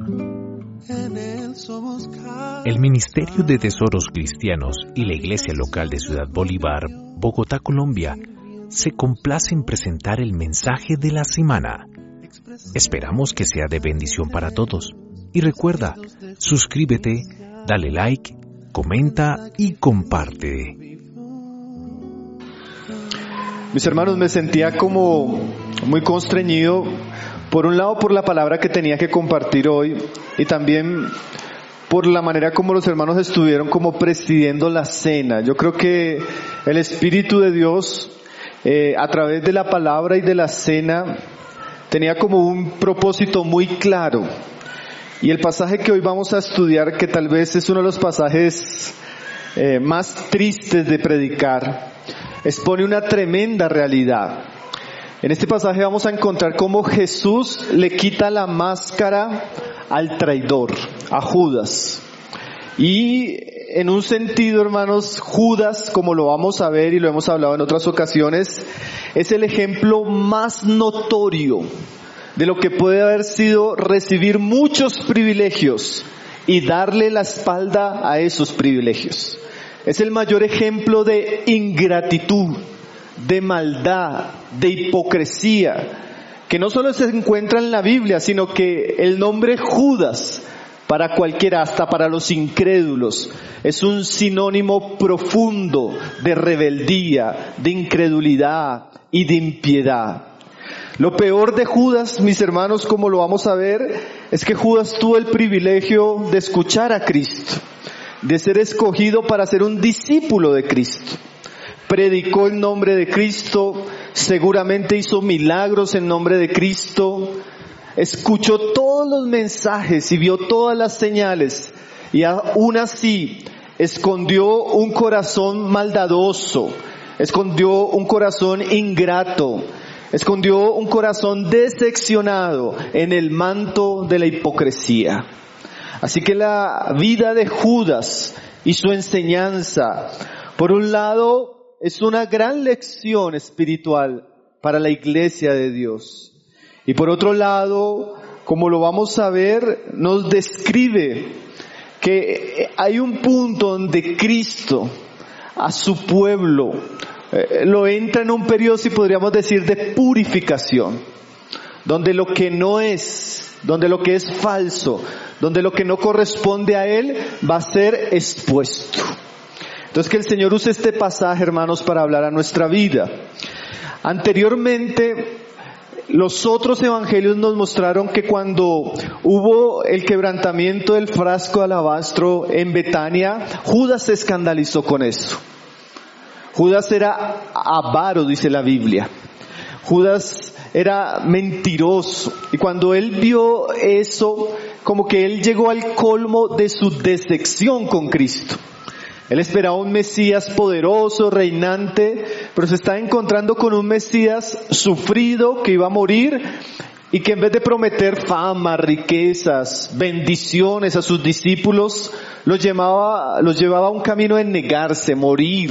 El Ministerio de Tesoros Cristianos y la Iglesia Local de Ciudad Bolívar, Bogotá, Colombia, se complace en presentar el mensaje de la semana. Esperamos que sea de bendición para todos. Y recuerda, suscríbete, dale like, comenta y comparte. Mis hermanos, me sentía como muy constreñido, por un lado por la palabra que tenía que compartir hoy y también por la manera como los hermanos estuvieron como presidiendo la cena. Yo creo que el Espíritu de Dios, a través de la palabra y de la cena, tenía como un propósito muy claro. Y el pasaje que hoy vamos a estudiar, que tal vez es uno de los pasajes más tristes de predicar, expone una tremenda realidad. En este pasaje vamos a encontrar cómo Jesús le quita la máscara al traidor, a Judas. Y en un sentido, hermanos, Judas, como lo vamos a ver y lo hemos hablado en otras ocasiones, es el ejemplo más notorio de lo que puede haber sido recibir muchos privilegios y darle la espalda a esos privilegios. Es el mayor ejemplo de ingratitud, de maldad, de hipocresía, que no solo se encuentra en la Biblia, sino que el nombre Judas, para cualquiera, hasta para los incrédulos, es un sinónimo profundo de rebeldía, de incredulidad y de impiedad. Lo peor de Judas, mis hermanos, como lo vamos a ver, es que Judas tuvo el privilegio de escuchar a Cristo, de ser escogido para ser un discípulo de Cristo. Predicó el nombre de Cristo, seguramente hizo milagros en nombre de Cristo, escuchó todos los mensajes y vio todas las señales, y aún así escondió un corazón maldadoso, escondió un corazón ingrato, escondió un corazón decepcionado en el manto de la hipocresía. Así que la vida de Judas y su enseñanza, por un lado, es una gran lección espiritual para la iglesia de Dios. Y por otro lado, como lo vamos a ver, nos describe que hay un punto donde Cristo a su pueblo lo entra en un periodo, si podríamos decir, de purificación, donde lo que no es, donde lo que es falso, donde lo que no corresponde a Él va a ser expuesto. Entonces que el Señor use este pasaje, hermanos, para hablar a nuestra vida. Anteriormente, los otros evangelios nos mostraron que cuando hubo el quebrantamiento del frasco de alabastro en Betania, Judas se escandalizó con eso. Judas era avaro, dice la Biblia. Judas era mentiroso. Y cuando él vio eso, como que él llegó al colmo de su decepción con Cristo. Él esperaba un Mesías poderoso, reinante, pero se está encontrando con un Mesías sufrido que iba a morir y que en vez de prometer fama, riquezas, bendiciones a sus discípulos, los llevaba a un camino de negarse, morir.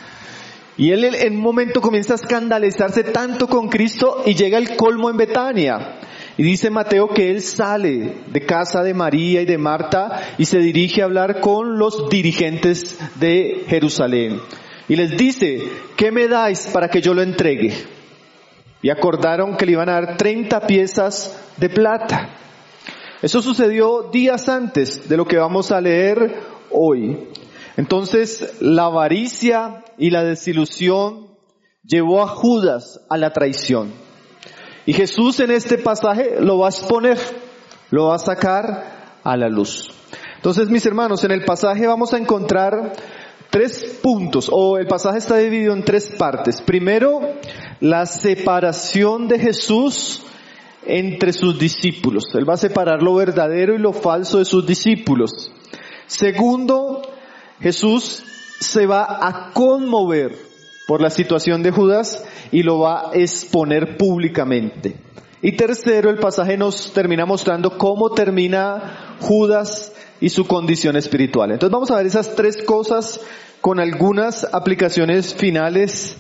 Y él en un momento comienza a escandalizarse tanto con Cristo y llega al colmo en Betania. Y dice Mateo que él sale de casa de María y de Marta y se dirige a hablar con los dirigentes de Jerusalén. Y les dice, ¿qué me dais para que yo lo entregue? Y acordaron que le iban a dar 30 piezas de plata. Eso sucedió días antes de lo que vamos a leer hoy. Entonces la avaricia y la desilusión llevó a Judas a la traición. Y Jesús en este pasaje lo va a exponer, lo va a sacar a la luz. Entonces, mis hermanos, en el pasaje vamos a encontrar 3 puntos, o el pasaje está dividido en 3 partes. Primero, la separación de Jesús entre sus discípulos. Él va a separar lo verdadero y lo falso de sus discípulos. Segundo, Jesús se va a conmover por la situación de Judas y lo va a exponer públicamente. Y tercero, el pasaje nos termina mostrando cómo termina Judas y su condición espiritual. Entonces vamos a ver esas 3 cosas con algunas aplicaciones finales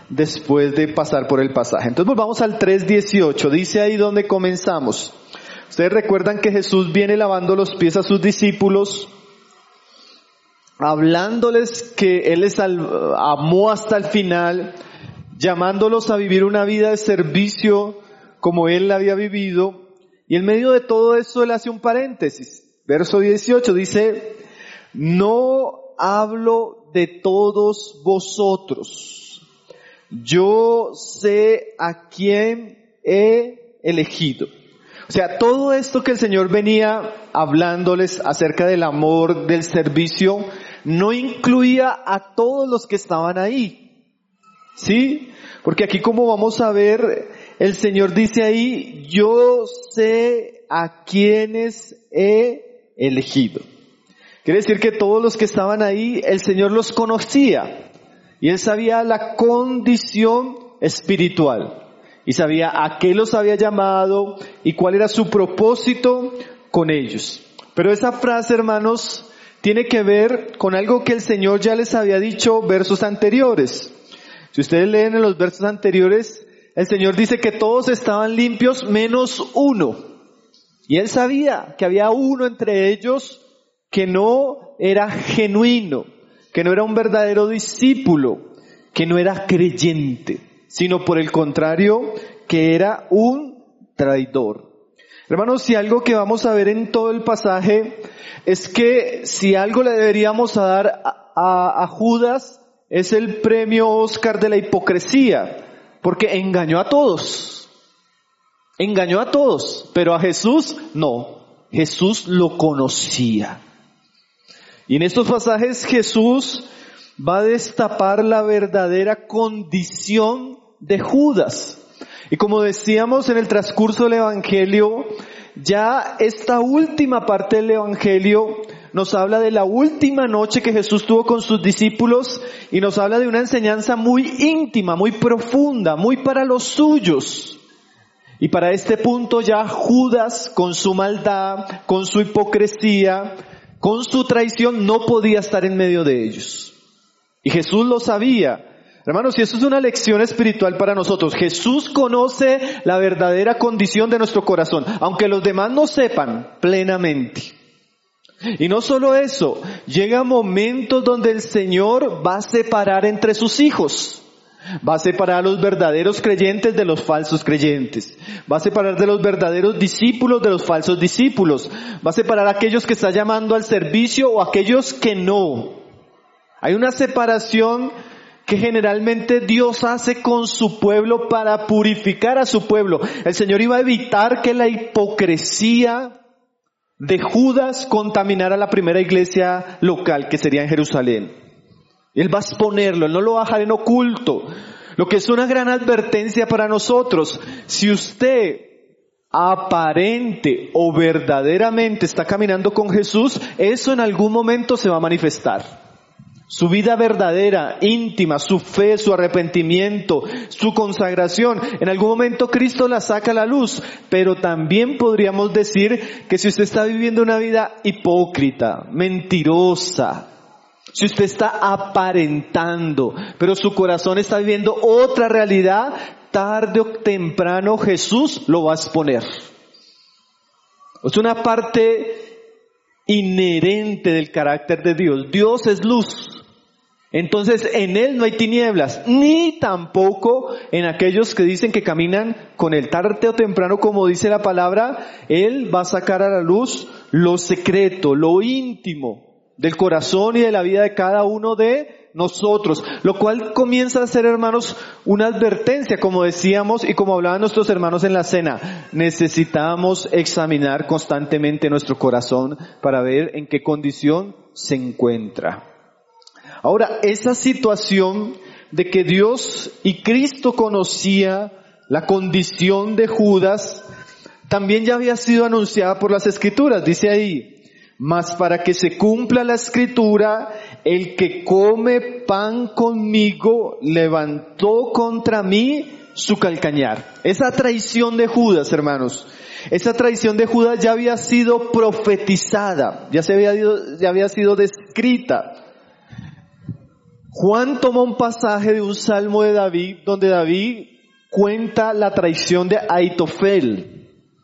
después de pasar por el pasaje. Entonces vamos al 3:18, dice ahí donde comenzamos. Ustedes recuerdan que Jesús viene lavando los pies a sus discípulos, hablándoles que Él les amó hasta el final, llamándolos a vivir una vida de servicio como Él la había vivido. Y en medio de todo eso Él hace un paréntesis. Verso 18 dice, no hablo de todos vosotros. Yo sé a quién he elegido. O sea, todo esto que el Señor venía hablándoles acerca del amor, del servicio, no incluía a todos los que estaban ahí. ¿Sí? Porque aquí, como vamos a ver, el Señor dice ahí, yo sé a quienes he elegido. Quiere decir que todos los que estaban ahí, el Señor los conocía. Y Él sabía la condición espiritual. Y sabía a qué los había llamado y cuál era su propósito con ellos. Pero esa frase, hermanos, tiene que ver con algo que el Señor ya les había dicho versos anteriores. Si ustedes leen en los versos anteriores, el Señor dice que todos estaban limpios menos uno. Y Él sabía que había uno entre ellos que no era genuino, que no era un verdadero discípulo, que no era creyente, sino por el contrario, que era un traidor. Hermanos, si algo que vamos a ver en todo el pasaje es que si algo le deberíamos dar a Judas es el premio Oscar de la hipocresía, porque engañó a todos, pero a Jesús no, Jesús lo conocía. Y en estos pasajes Jesús va a destapar la verdadera condición de Judas. Y como decíamos en el transcurso del Evangelio, ya esta última parte del Evangelio nos habla de la última noche que Jesús tuvo con sus discípulos y nos habla de una enseñanza muy íntima, muy profunda, muy para los suyos. Y para este punto ya Judas, con su maldad, con su hipocresía, con su traición, no podía estar en medio de ellos. Y Jesús lo sabía. Hermanos, y eso es una lección espiritual para nosotros. Jesús conoce la verdadera condición de nuestro corazón, aunque los demás no sepan plenamente. Y no solo eso, llega momentos donde el Señor va a separar entre sus hijos. Va a separar a los verdaderos creyentes de los falsos creyentes. Va a separar de los verdaderos discípulos de los falsos discípulos. Va a separar a aquellos que está llamando al servicio o a aquellos que no. Hay una separación que generalmente Dios hace con su pueblo para purificar a su pueblo. El Señor iba a evitar que la hipocresía de Judas contaminara la primera iglesia local que sería en Jerusalén. Él va a exponerlo, Él no lo va a dejar en oculto. Lo que es una gran advertencia para nosotros. Si usted aparente o verdaderamente está caminando con Jesús, eso en algún momento se va a manifestar. Su vida verdadera, íntima, su fe, su arrepentimiento, su consagración, en algún momento Cristo la saca a la luz. Pero también podríamos decir que si usted está viviendo una vida hipócrita, mentirosa, si usted está aparentando, pero su corazón está viviendo otra realidad, tarde o temprano Jesús lo va a exponer. Es una parte inherente del carácter de Dios. Dios es luz. Entonces en Él no hay tinieblas, ni tampoco en aquellos que dicen que caminan con Él. Tarde o temprano, como dice la palabra, Él va a sacar a la luz lo secreto, lo íntimo del corazón y de la vida de cada uno de nosotros, lo cual comienza a ser, hermanos, una advertencia, como decíamos y como hablaban nuestros hermanos en la cena. Necesitamos examinar constantemente nuestro corazón para ver en qué condición se encuentra. Ahora, esa situación de que Dios y Cristo conocía la condición de Judas, también ya había sido anunciada por las Escrituras. Dice ahí, mas para que se cumpla la Escritura, el que come pan conmigo levantó contra mí su calcañar. Esa traición de Judas, hermanos, esa traición de Judas ya había sido profetizada, ya había sido descrita. Juan toma un pasaje de un salmo de David, donde David cuenta la traición de Aitofel.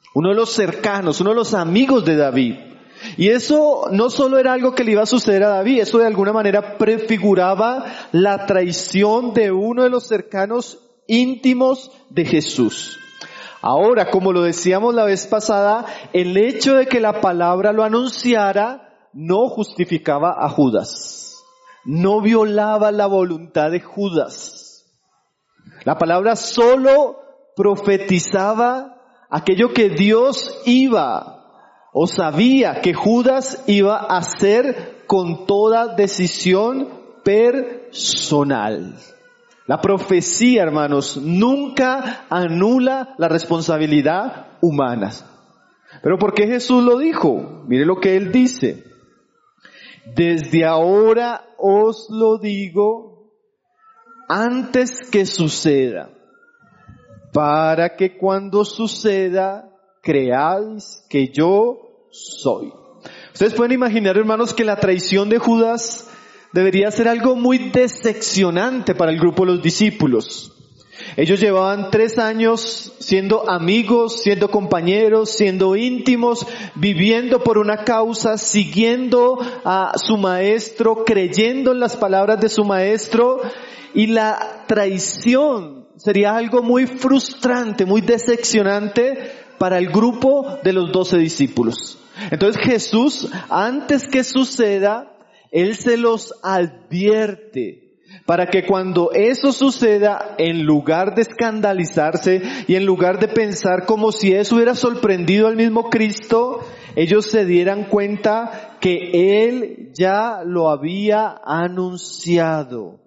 uno de los cercanos, uno de los amigos de David. Y eso no solo era algo que le iba a suceder a David, eso de alguna manera prefiguraba la traición de uno de los cercanos íntimos de Jesús. Ahora, como lo decíamos la vez pasada, el hecho de que la palabra lo anunciara no justificaba a Judas, no violaba la voluntad de Judas. La palabra solo profetizaba aquello que Dios iba o sabía que Judas iba a hacer con toda decisión personal. La profecía, hermanos, nunca anula la responsabilidad humana. ¿Pero por qué Jesús lo dijo? Mire lo que Él dice. Desde ahora os lo digo antes que suceda, para que cuando suceda creáis que yo soy. Ustedes pueden imaginar, hermanos, que la traición de Judas debería ser algo muy decepcionante para el grupo de los discípulos. Ellos llevaban 3 años siendo amigos, siendo compañeros, siendo íntimos, viviendo por una causa, siguiendo a su maestro, creyendo en las palabras de su maestro, y la traición sería algo muy frustrante, muy decepcionante para el grupo de los 12 discípulos. Entonces Jesús, antes que suceda, Él se los advierte para que cuando eso suceda, en lugar de escandalizarse y en lugar de pensar como si eso hubiera sorprendido al mismo Cristo, ellos se dieran cuenta que Él ya lo había anunciado.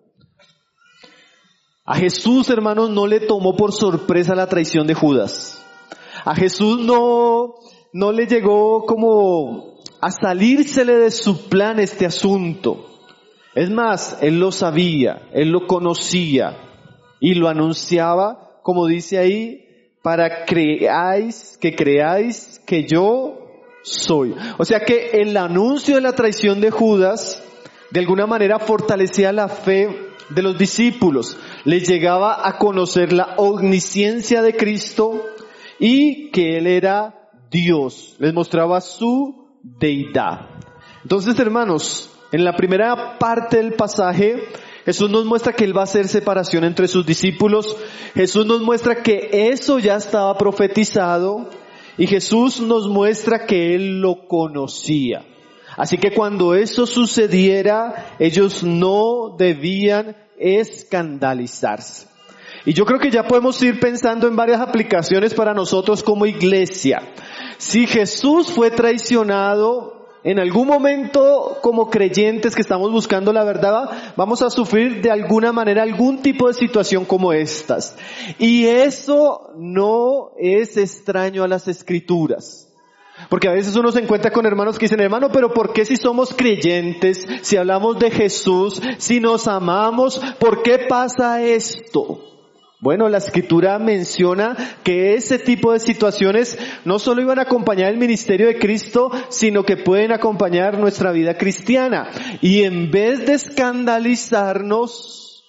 A Jesús, hermanos, no le tomó por sorpresa la traición de Judas. A Jesús no le llegó como a salírsele de su plan este asunto. Es más, Él lo sabía, Él lo conocía y lo anunciaba, como dice ahí, para que creáis que yo soy. O sea que el anuncio de la traición de Judas de alguna manera fortalecía la fe de los discípulos, les llegaba a conocer la omnisciencia de Cristo y que Él era Dios, les mostraba su deidad. Entonces, hermanos, en la primera parte del pasaje, Jesús nos muestra que Él va a hacer separación entre sus discípulos. Jesús nos muestra que eso ya estaba profetizado y Jesús nos muestra que Él lo conocía. Así que cuando eso sucediera, ellos no debían escandalizarse. Y yo creo que ya podemos ir pensando en varias aplicaciones para nosotros como iglesia. Si Jesús fue traicionado, en algún momento como creyentes que estamos buscando la verdad, vamos a sufrir de alguna manera algún tipo de situación como estas. Y eso no es extraño a las Escrituras. Porque a veces uno se encuentra con hermanos que dicen, hermano, pero ¿por qué si somos creyentes, si hablamos de Jesús, si nos amamos, por qué pasa esto? Bueno, la Escritura menciona que ese tipo de situaciones no solo iban a acompañar el ministerio de Cristo, sino que pueden acompañar nuestra vida cristiana. Y en vez de escandalizarnos,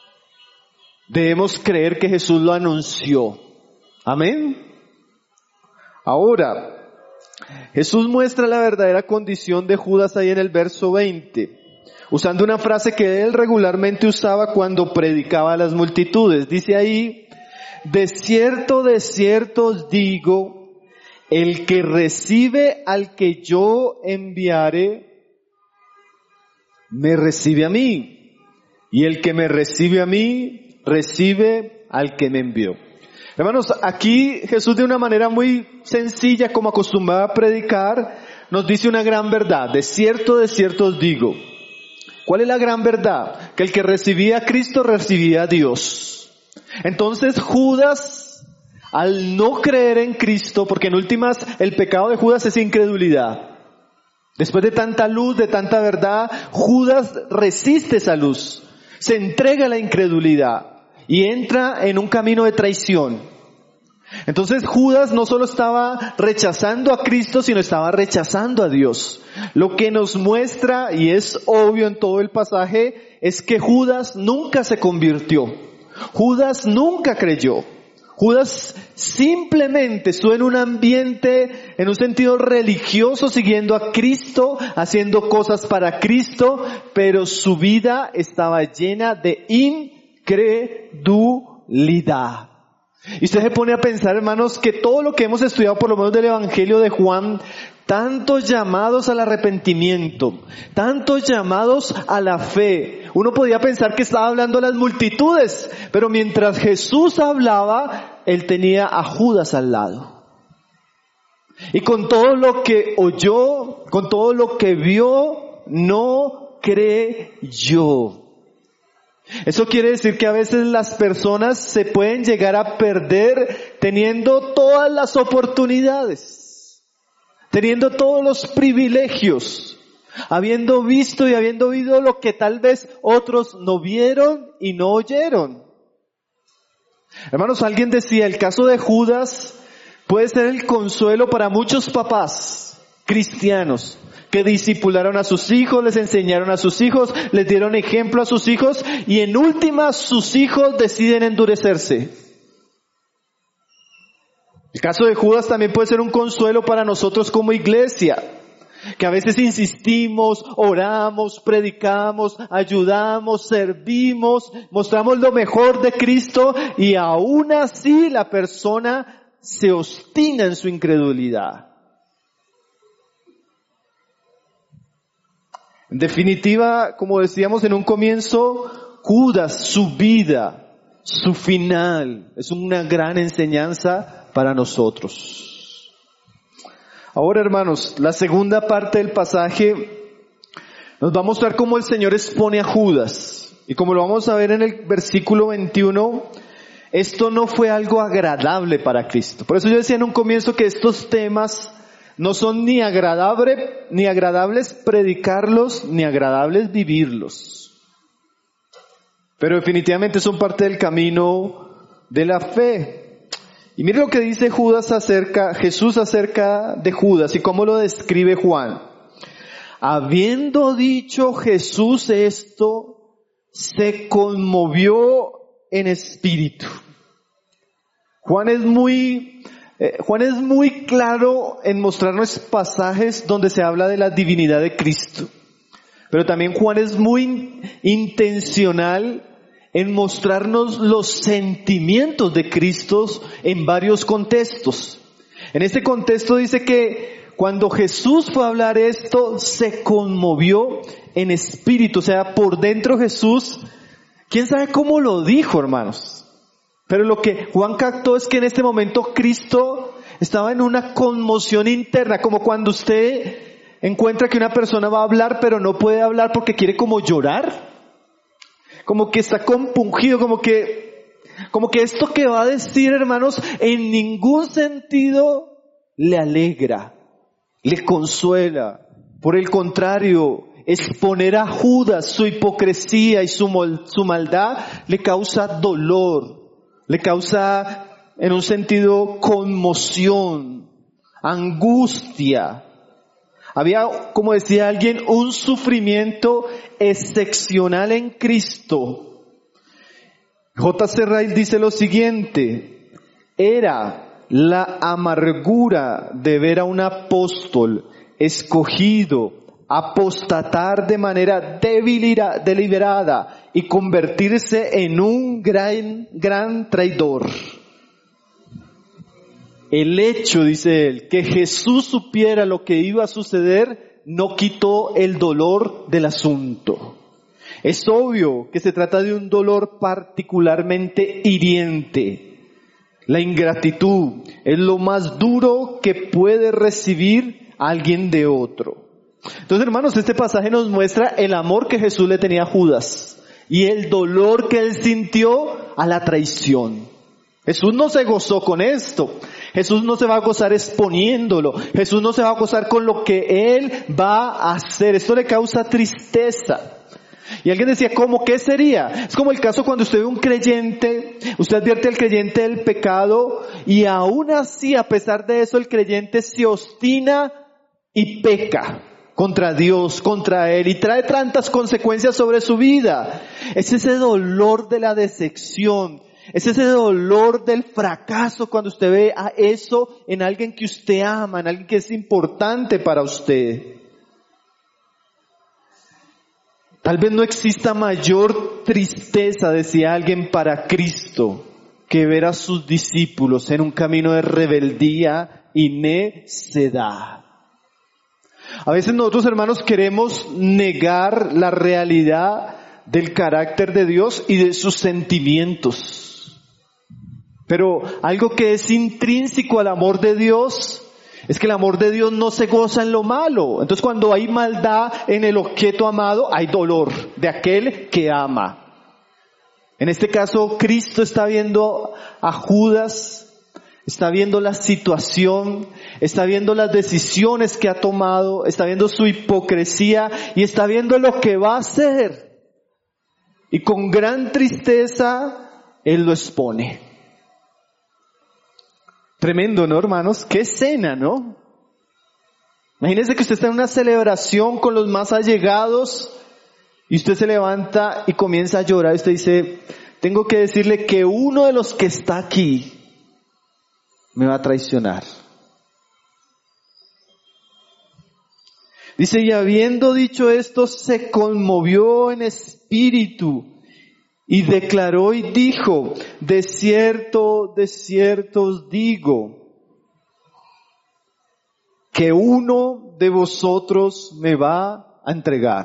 debemos creer que Jesús lo anunció. Amén. Ahora, Jesús muestra la verdadera condición de Judas ahí en el verso 20, usando una frase que Él regularmente usaba cuando predicaba a las multitudes. Dice ahí, de cierto os digo, el que recibe al que yo enviare, me recibe a mí, y el que me recibe a mí, recibe al que me envió. Hermanos, aquí Jesús de una manera muy sencilla, como acostumbraba a predicar, nos dice una gran verdad. De cierto os digo. ¿Cuál es la gran verdad? Que el que recibía a Cristo recibía a Dios. Entonces Judas, al no creer en Cristo, porque en últimas el pecado de Judas es incredulidad. Después de tanta luz, de tanta verdad, Judas resiste esa luz, se entrega a la incredulidad y entra en un camino de traición. Entonces Judas no solo estaba rechazando a Cristo, sino estaba rechazando a Dios. Lo que nos muestra, y es obvio en todo el pasaje, es que Judas nunca se convirtió. Judas nunca creyó. Judas simplemente estuvo en un ambiente, en un sentido religioso, siguiendo a Cristo, haciendo cosas para Cristo, pero su vida estaba llena de incredulidad. Y usted se pone a pensar, hermanos, que todo lo que hemos estudiado, por lo menos del Evangelio de Juan, tantos llamados al arrepentimiento, tantos llamados a la fe. Uno podía pensar que estaba hablando a las multitudes, pero mientras Jesús hablaba, Él tenía a Judas al lado. Y con todo lo que oyó, con todo lo que vio, no creyó. Eso quiere decir que a veces las personas se pueden llegar a perder teniendo todas las oportunidades, teniendo todos los privilegios, habiendo visto y habiendo oído lo que tal vez otros no vieron y no oyeron. Hermanos, alguien decía, el caso de Judas puede ser el consuelo para muchos papás cristianos que discipularon a sus hijos, les enseñaron a sus hijos, les dieron ejemplo a sus hijos y en últimas sus hijos deciden endurecerse. El caso de Judas también puede ser un consuelo para nosotros como iglesia, que a veces insistimos, oramos, predicamos, ayudamos, servimos, mostramos lo mejor de Cristo y aún así la persona se obstina en su incredulidad. En definitiva, como decíamos en un comienzo, Judas, su vida, su final, es una gran enseñanza para nosotros. Ahora, hermanos, la segunda parte del pasaje nos va a mostrar cómo el Señor expone a Judas. Y como lo vamos a ver en el versículo 21, esto no fue algo agradable para Cristo. Por eso yo decía en un comienzo que estos temas no son ni agradables predicarlos, ni agradables vivirlos. Pero definitivamente son parte del camino de la fe. Y mire lo que dice Jesús acerca de Judas y cómo lo describe Juan. Habiendo dicho Jesús esto, se conmovió en espíritu. Juan es muy claro en mostrarnos pasajes donde se habla de la divinidad de Cristo. Pero también Juan es muy intencional en mostrarnos los sentimientos de Cristo en varios contextos. En este contexto dice que cuando Jesús fue a hablar esto, se conmovió en espíritu. O sea, por dentro Jesús, ¿quién sabe cómo lo dijo, hermanos? Pero lo que Juan captó es que en este momento Cristo estaba en una conmoción interna, como cuando usted encuentra que una persona va a hablar pero no puede hablar porque quiere como llorar, como que está compungido, como que esto que va a decir, hermanos, en ningún sentido le alegra, le consuela. Por el contrario, exponer a Judas su hipocresía y su maldad le causa dolor. Le causa, en un sentido, conmoción, angustia. Había, como decía alguien, un sufrimiento excepcional en Cristo. J.C. Ryle dice lo siguiente: era la amargura de ver a un apóstol escogido apostatar de manera deliberada y convertirse en un gran traidor. El hecho, dice él, que Jesús supiera lo que iba a suceder no quitó el dolor del asunto. Es obvio que se trata de un dolor particularmente hiriente. La ingratitud es lo más duro que puede recibir alguien de otro. Entonces, hermanos, este pasaje nos muestra el amor que Jesús le tenía a Judas y el dolor que él sintió a la traición. Jesús no se gozó con esto. Jesús no se va a gozar exponiéndolo. Jesús no se va a gozar con lo que él va a hacer. Esto le causa tristeza. Y alguien decía, ¿cómo qué sería? Es como el caso cuando usted ve un creyente, usted advierte al creyente del pecado y aún así, a pesar de eso, el creyente se obstina y peca contra Dios, contra Él, y trae tantas consecuencias sobre su vida. Es ese dolor de la decepción, Es ese dolor del fracaso cuando usted ve a eso en alguien que usted ama, en alguien que es importante para usted. Tal vez no exista mayor tristeza, decía alguien, para Cristo, que ver a sus discípulos en un camino de rebeldía y necedad. A veces nosotros, hermanos, queremos negar la realidad del carácter de Dios y de sus sentimientos. Pero algo que es intrínseco al amor de Dios es que el amor de Dios no se goza en lo malo. Entonces, cuando hay maldad en el objeto amado, hay dolor de aquel que ama. En este caso, Cristo está viendo a Judas, está viendo la situación, está viendo las decisiones que ha tomado, está viendo su hipocresía y está viendo lo que va a hacer. Y con gran tristeza, Él lo expone. Tremendo, ¿no, hermanos? ¡Qué escena!, ¿no? Imagínense que usted está en una celebración con los más allegados y usted se levanta y comienza a llorar. Y usted dice, tengo que decirle que uno de los que está aquí me va a traicionar. Dice, y habiendo dicho esto, se conmovió en espíritu y declaró y dijo, de cierto os digo, que uno de vosotros me va a entregar.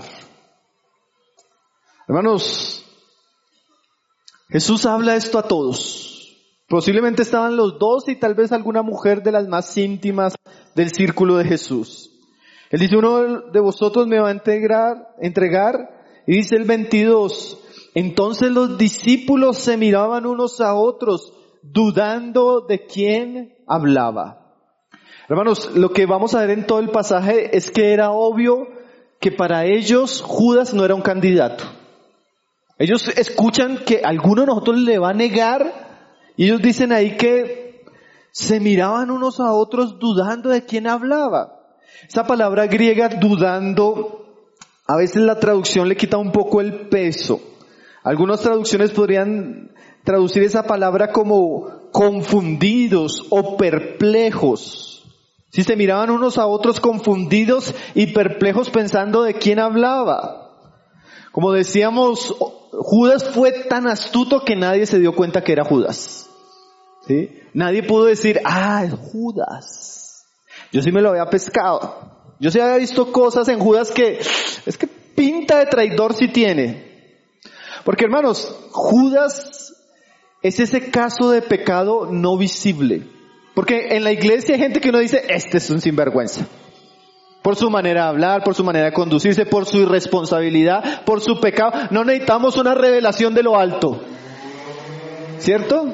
Hermanos, Jesús habla esto a todos. Posiblemente estaban los dos y tal vez alguna mujer de las más íntimas del círculo de Jesús. Él dice, uno de vosotros me va a entregar, y dice el 22, entonces los discípulos se miraban unos a otros, dudando de quién hablaba. Hermanos, lo que vamos a ver en todo el pasaje es que era obvio que para ellos Judas no era un candidato. Ellos escuchan que alguno de nosotros le va a negar, y ellos dicen ahí que se miraban unos a otros dudando de quién hablaba. Esa palabra griega, dudando, a veces la traducción le quita un poco el peso. Algunas traducciones podrían traducir esa palabra como confundidos o perplejos. Si se miraban unos a otros confundidos y perplejos pensando de quién hablaba. Como decíamos, Judas fue tan astuto que nadie se dio cuenta que era Judas. ¿Sí? Nadie pudo decir, es Judas. Yo sí me lo había pescado. Yo sí había visto cosas en Judas que, es que pinta de traidor sí tiene. Porque hermanos, Judas es ese caso de pecado no visible. Porque en la iglesia hay gente que uno dice, este es un sinvergüenza. Por su manera de hablar, por su manera de conducirse, por su irresponsabilidad, por su pecado. No necesitamos una revelación de lo alto. ¿Cierto?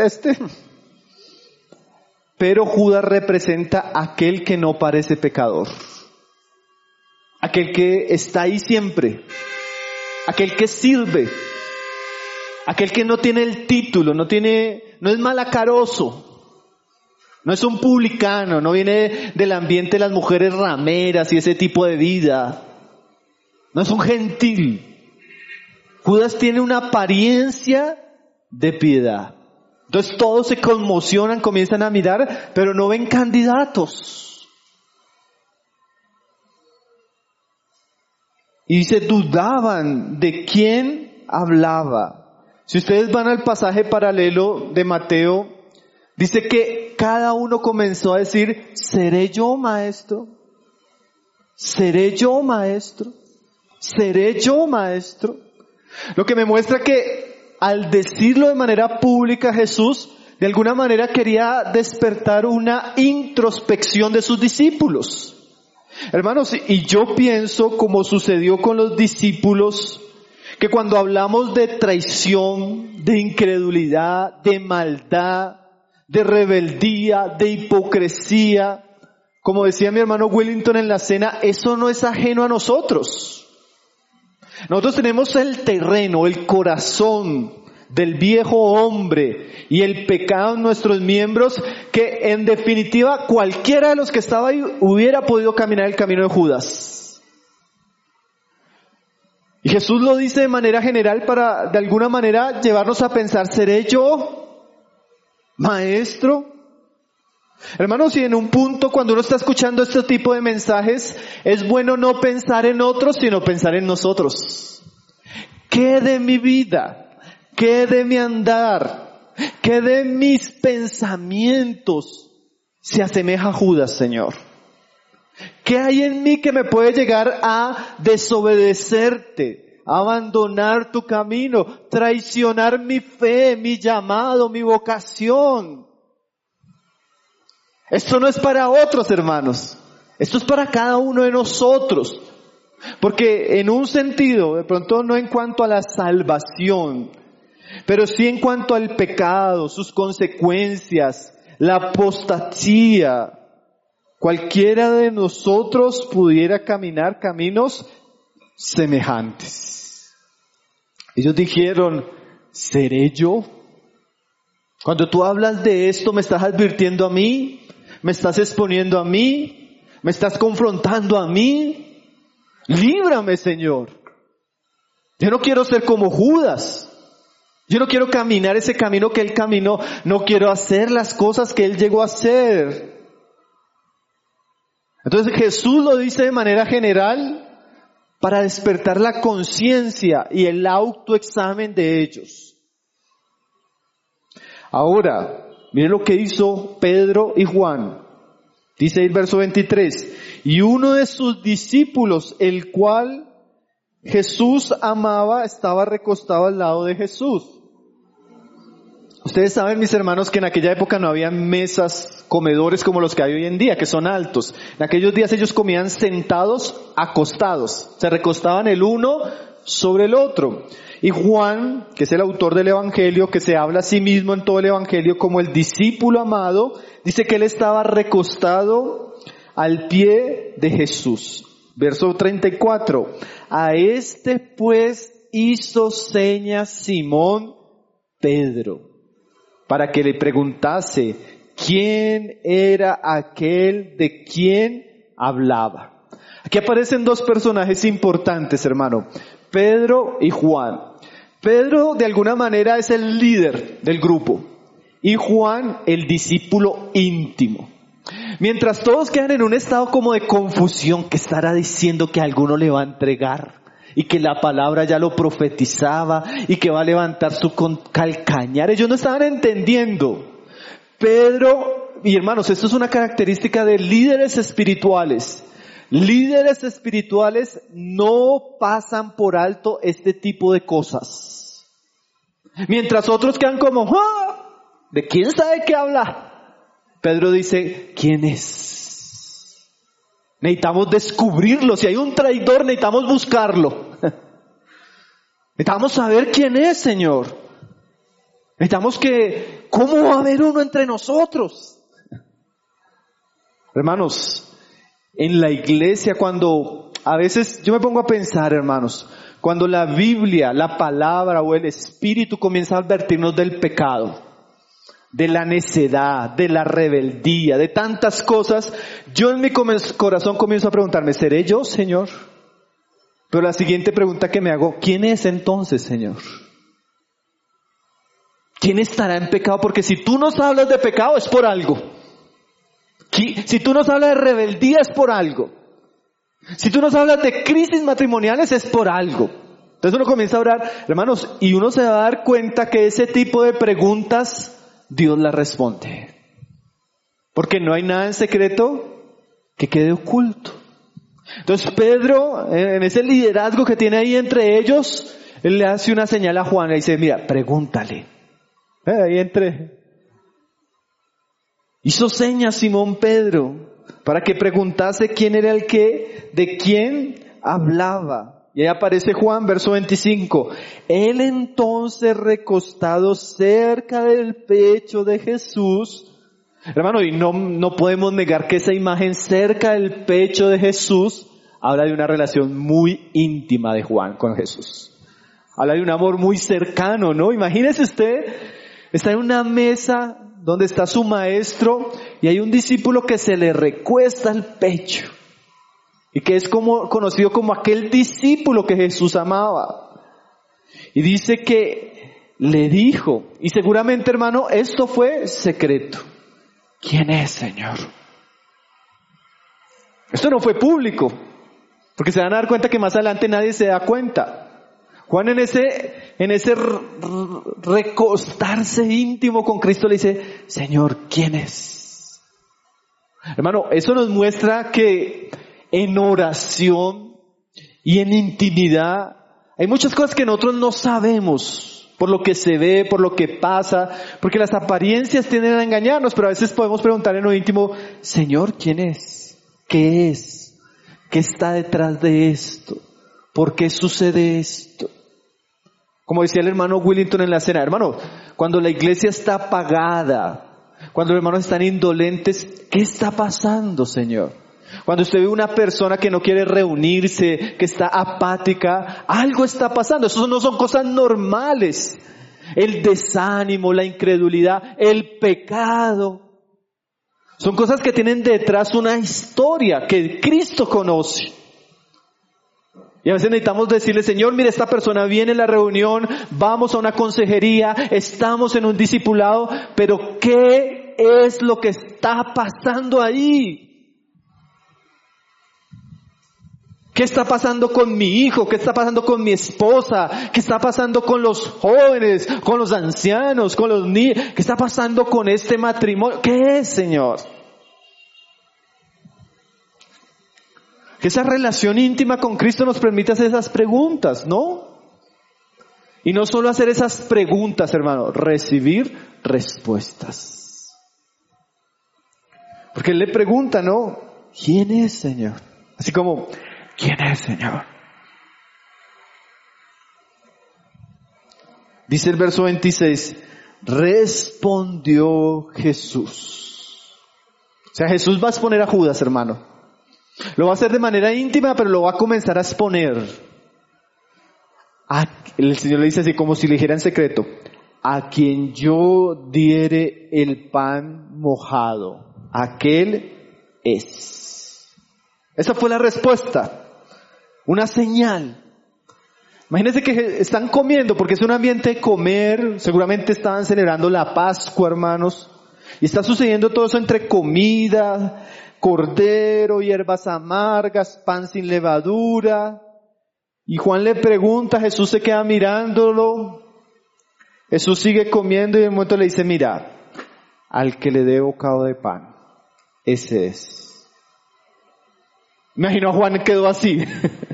Pero Judas representa a aquel que no parece pecador. Aquel que está ahí siempre. Aquel que sirve. Aquel que no tiene el título, no es malacaroso. No es un publicano, no viene del ambiente de las mujeres rameras y ese tipo de vida. No es un gentil. Judas tiene una apariencia de piedad. Entonces todos se conmocionan, comienzan a mirar, pero no ven candidatos. Y se dudaban de quién hablaba. Si ustedes van al pasaje paralelo de Mateo, dice que cada uno comenzó a decir, ¿seré yo maestro? ¿Seré yo maestro? ¿Seré yo maestro? Lo que me muestra que al decirlo de manera pública Jesús, de alguna manera quería despertar una introspección de sus discípulos. Hermanos, y yo pienso, como sucedió con los discípulos, que cuando hablamos de traición, de incredulidad, de maldad, de rebeldía, de hipocresía, como decía mi hermano Wellington en la cena, eso no es ajeno a nosotros. Nosotros tenemos el terreno, el corazón del viejo hombre y el pecado en nuestros miembros, que en definitiva cualquiera de los que estaba ahí hubiera podido caminar el camino de Judas. Y Jesús lo dice de manera general para, de alguna manera, llevarnos a pensar, ¿seré yo maestro? Hermanos, y en un punto, cuando uno está escuchando este tipo de mensajes, es bueno no pensar en otros, sino pensar en nosotros. ¿Qué de mi vida? ¿Qué de mi andar? ¿Qué de mis pensamientos se asemeja a Judas, Señor? ¿Qué hay en mí que me puede llegar a desobedecerte, a abandonar tu camino, traicionar mi fe, mi llamado, mi vocación? Esto no es para otros, hermanos. Esto es para cada uno de nosotros. Porque en un sentido, de pronto no en cuanto a la salvación, pero sí en cuanto al pecado, sus consecuencias, la apostasía, cualquiera de nosotros pudiera caminar caminos semejantes. Ellos dijeron, ¿seré yo? Cuando tú hablas de esto, ¿me estás advirtiendo a mí? ¿Me estás exponiendo a mí? ¿Me estás confrontando a mí? Líbrame, Señor. Yo no quiero ser como Judas. Yo no quiero caminar ese camino que él caminó. No quiero hacer las cosas que él llegó a hacer. Entonces Jesús lo dice de manera general para despertar la conciencia y el autoexamen de ellos. Ahora, miren lo que hizo Pedro y Juan. Dice el verso 23, y uno de sus discípulos, el cual Jesús amaba, estaba recostado al lado de Jesús. Ustedes saben, mis hermanos, que en aquella época no había mesas, comedores como los que hay hoy en día, que son altos. En aquellos días ellos comían sentados, acostados. Se recostaban el uno sobre el otro. Y Juan, que es el autor del Evangelio, que se habla a sí mismo en todo el Evangelio como el discípulo amado, dice que él estaba recostado al pie de Jesús. Verso 34. A este pues hizo señas Simón Pedro, para que le preguntase quién era aquel de quien hablaba. Aquí aparecen dos personajes importantes, hermano. Pedro y Juan. Pedro de alguna manera es el líder del grupo y Juan el discípulo íntimo. Mientras todos quedan en un estado como de confusión, que estará diciendo que alguno le va a entregar y que la palabra ya lo profetizaba y que va a levantar su calcañar, ellos no estaban entendiendo. Pedro, y hermanos, esto es una característica de líderes espirituales. Líderes espirituales no pasan por alto este tipo de cosas. Mientras otros quedan como, ¡ah! ¿De quién sabe qué habla? Pedro dice, ¿quién es? Necesitamos descubrirlo. Si hay un traidor, necesitamos buscarlo. Necesitamos saber quién es, Señor. Necesitamos que, ¿cómo va a haber uno entre nosotros? Hermanos, en la iglesia, cuando a veces yo me pongo a pensar, hermanos, cuando la Biblia, la palabra o el Espíritu comienza a advertirnos del pecado, de la necedad, de la rebeldía, de tantas cosas, yo en mi corazón comienzo a preguntarme, ¿seré yo, Señor? Pero la siguiente pregunta que me hago, ¿quién es entonces, Señor? ¿Quién estará en pecado? Porque si tú nos hablas de pecado es por algo. Si tú nos hablas de rebeldía es por algo. Si tú nos hablas de crisis matrimoniales es por algo. Entonces uno comienza a orar, hermanos, y uno se va a dar cuenta que ese tipo de preguntas Dios las responde. Porque no hay nada en secreto que quede oculto. Entonces Pedro, en ese liderazgo que tiene ahí entre ellos, él le hace una señal a Juan y le dice, mira, pregúntale. Ahí hizo señas Simón Pedro para que preguntase quién era el que, de quién hablaba. Y ahí aparece Juan, verso 25. Él entonces recostado cerca del pecho de Jesús. Hermano, y no podemos negar que esa imagen cerca del pecho de Jesús habla de una relación muy íntima de Juan con Jesús. Habla de un amor muy cercano, ¿no? Imagínese usted, está en una mesa donde está su maestro y hay un discípulo que se le recuesta al pecho. y que es conocido como aquel discípulo que Jesús amaba. Y dice que le dijo, y seguramente, hermano, esto fue secreto: ¿quién es, Señor? Esto no fue público, porque se van a dar cuenta que más adelante nadie se da cuenta. Juan en ese recostarse íntimo con Cristo le dice: Señor, ¿quién es? Hermano, eso nos muestra que en oración y en intimidad hay muchas cosas que nosotros no sabemos, por lo que se ve, por lo que pasa, porque las apariencias tienden a engañarnos, pero a veces podemos preguntar en lo íntimo: Señor, ¿quién es? ¿Qué es? ¿Qué está detrás de esto? ¿Por qué sucede esto? Como decía el hermano Willington en la cena, hermano, cuando la iglesia está apagada, cuando los hermanos están indolentes, ¿qué está pasando, Señor? Cuando usted ve una persona que no quiere reunirse, que está apática, algo está pasando. Eso no son cosas normales. El desánimo, la incredulidad, el pecado. Son cosas que tienen detrás una historia que Cristo conoce. Y a veces necesitamos decirle: Señor, mire, esta persona viene a la reunión, vamos a una consejería, estamos en un discipulado, pero ¿qué es lo que está pasando ahí? ¿Qué está pasando con mi hijo? ¿Qué está pasando con mi esposa? ¿Qué está pasando con los jóvenes, con los ancianos, con los niños? ¿Qué está pasando con este matrimonio? ¿Qué es, Señor? Que esa relación íntima con Cristo nos permita hacer esas preguntas, ¿no? Y no solo hacer esas preguntas, hermano, recibir respuestas. Porque Él le pregunta, ¿no? ¿Quién es, Señor? Así como, ¿quién es, Señor? Dice el verso 26, respondió Jesús. O sea, Jesús va a exponer a Judas, hermano. Lo va a hacer de manera íntima, pero lo va a comenzar a exponer. El Señor le dice así, como si le dijera en secreto: a quien yo diere el pan mojado, aquel es. Esa fue la respuesta. Una señal. Imagínense que están comiendo, porque es un ambiente de comer. Seguramente estaban celebrando la Pascua, hermanos. Y está sucediendo todo eso entre comida, cordero, hierbas amargas, pan sin levadura. Y Juan le pregunta, Jesús se queda mirándolo. Jesús sigue comiendo y de momento le dice: mira, al que le dé bocado de pan, ese es. Imagino a Juan quedó así.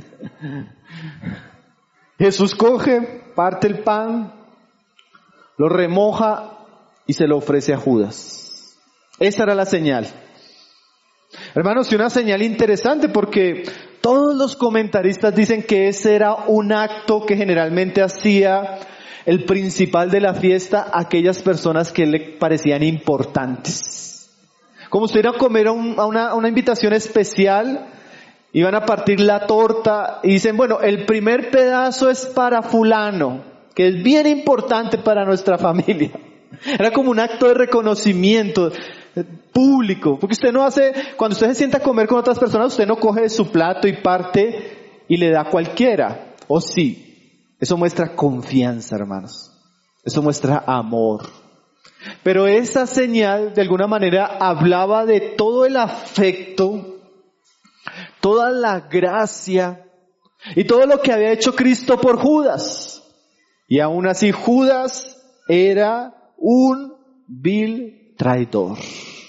Jesús coge, parte el pan, lo remoja y se lo ofrece a Judas. Esa era la señal. Hermanos, y una señal interesante, porque todos los comentaristas dicen que ese era un acto que generalmente hacía el principal de la fiesta a aquellas personas que le parecían importantes. Como si iban a comer a una invitación especial, iban a partir la torta y dicen: bueno, el primer pedazo es para fulano, que es bien importante para nuestra familia. Era como un acto de reconocimiento público, porque usted no hace, cuando usted se sienta a comer con otras personas, usted no coge de su plato y parte y le da a cualquiera, ¿o sí? Eso muestra confianza, hermanos. Eso muestra amor. Pero esa señal, de alguna manera, hablaba de todo el afecto, toda la gracia y todo lo que había hecho Cristo por Judas. Y aún así Judas era un vil traidor.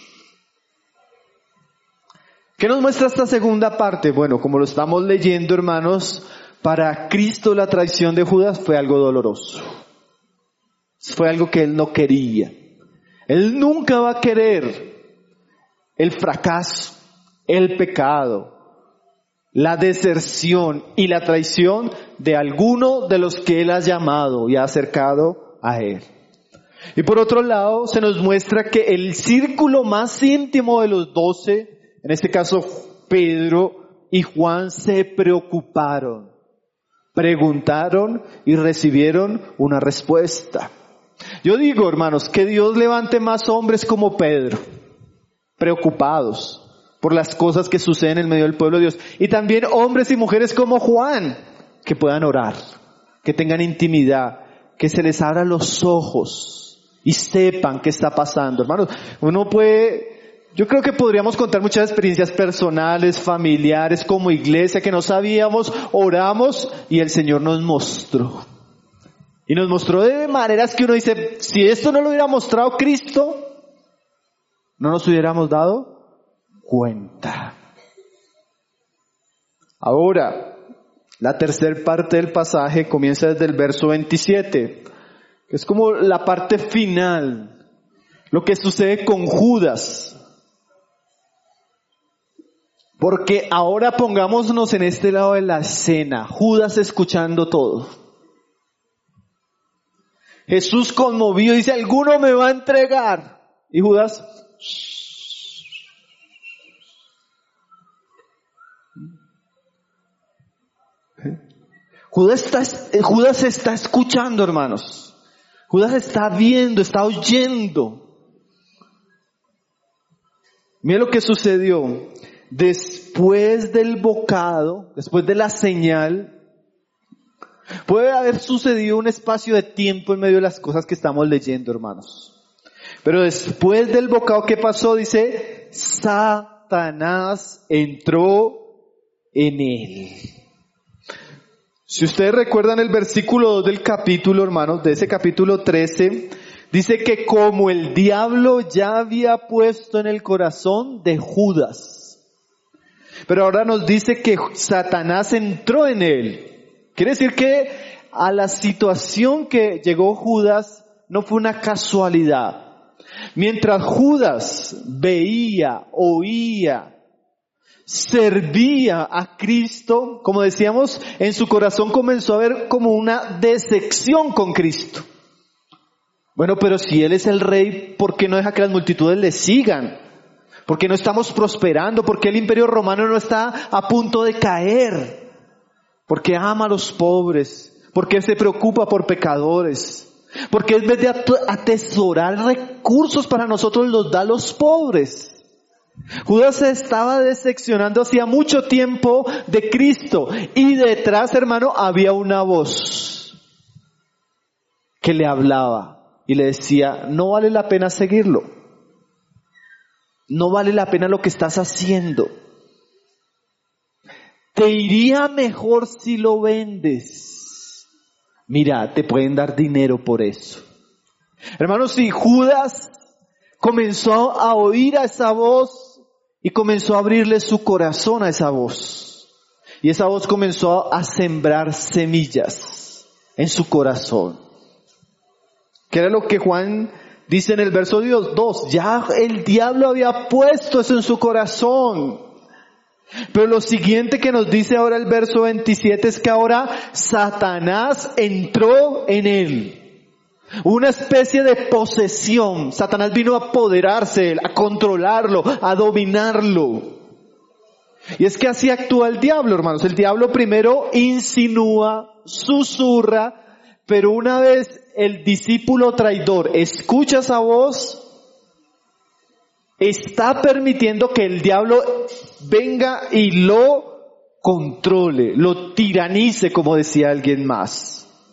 ¿Qué nos muestra esta segunda parte? Bueno, como lo estamos leyendo, hermanos, para Cristo la traición de Judas fue algo doloroso. Fue algo que Él no quería. Él nunca va a querer el fracaso, el pecado, la deserción y la traición de alguno de los que Él ha llamado y ha acercado a Él. Y por otro lado, se nos muestra que el círculo más íntimo de los 12, en este caso Pedro y Juan, se preocuparon, preguntaron y recibieron una respuesta. Yo digo, hermanos, que Dios levante más hombres como Pedro, preocupados, por las cosas que suceden en medio del pueblo de Dios. Y también hombres y mujeres como Juan, que puedan orar, que tengan intimidad, que se les abran los ojos y sepan qué está pasando. Hermanos, yo creo que podríamos contar muchas experiencias personales, familiares, como iglesia, que no sabíamos, oramos y el Señor nos mostró. Y nos mostró de maneras que uno dice, si esto no lo hubiera mostrado Cristo, no nos hubiéramos dado cuenta. Ahora, la tercera parte del pasaje comienza desde el verso 27, que es como la parte final, lo que sucede con Judas. Porque ahora pongámonos en este lado de la escena, Judas escuchando todo. Jesús conmovido dice, alguno me va a entregar. Y Judas, Judas está escuchando, hermanos. Judas está viendo, está oyendo. Mira lo que sucedió. Después del bocado, después de la señal, puede haber sucedido un espacio de tiempo en medio de las cosas que estamos leyendo, hermanos. Pero después del bocado, ¿qué pasó? Dice, Satanás entró en él. Si ustedes recuerdan el versículo 2 del capítulo, hermanos, de ese capítulo 13, dice que como el diablo ya había puesto en el corazón de Judas. Pero ahora nos dice que Satanás entró en él. Quiere decir que a la situación que llegó Judas no fue una casualidad. Mientras Judas veía, oía, servía a Cristo, como decíamos, en su corazón comenzó a haber como una decepción con Cristo. Bueno, pero si Él es el Rey, ¿por qué no deja que las multitudes le sigan? ¿Por qué no estamos prosperando? ¿Por qué el Imperio Romano no está a punto de caer? ¿Por qué ama a los pobres? ¿Por qué se preocupa por pecadores? ¿Por qué en vez de atesorar recursos para nosotros los da a los pobres? Judas se estaba decepcionando hacía mucho tiempo de Cristo y detrás, hermano, había una voz que le hablaba y le decía, no vale la pena seguirlo. No vale la pena lo que estás haciendo. Te iría mejor si lo vendes. Mira, te pueden dar dinero por eso. Hermanos, si Judas comenzó a oír a esa voz y comenzó a abrirle su corazón a esa voz. Y esa voz comenzó a sembrar semillas en su corazón. ¿Qué era lo que Juan dice en el verso 2? Ya el diablo había puesto eso en su corazón. Pero lo siguiente que nos dice ahora el verso 27 es que ahora Satanás entró en él. Una especie de posesión. Satanás vino a apoderarse, a controlarlo, a dominarlo. Y es que así actúa el diablo, hermanos. El diablo primero insinúa, susurra, pero una vez el discípulo traidor escucha esa voz, está permitiendo que el diablo venga y lo controle, lo tiranice, como decía alguien más.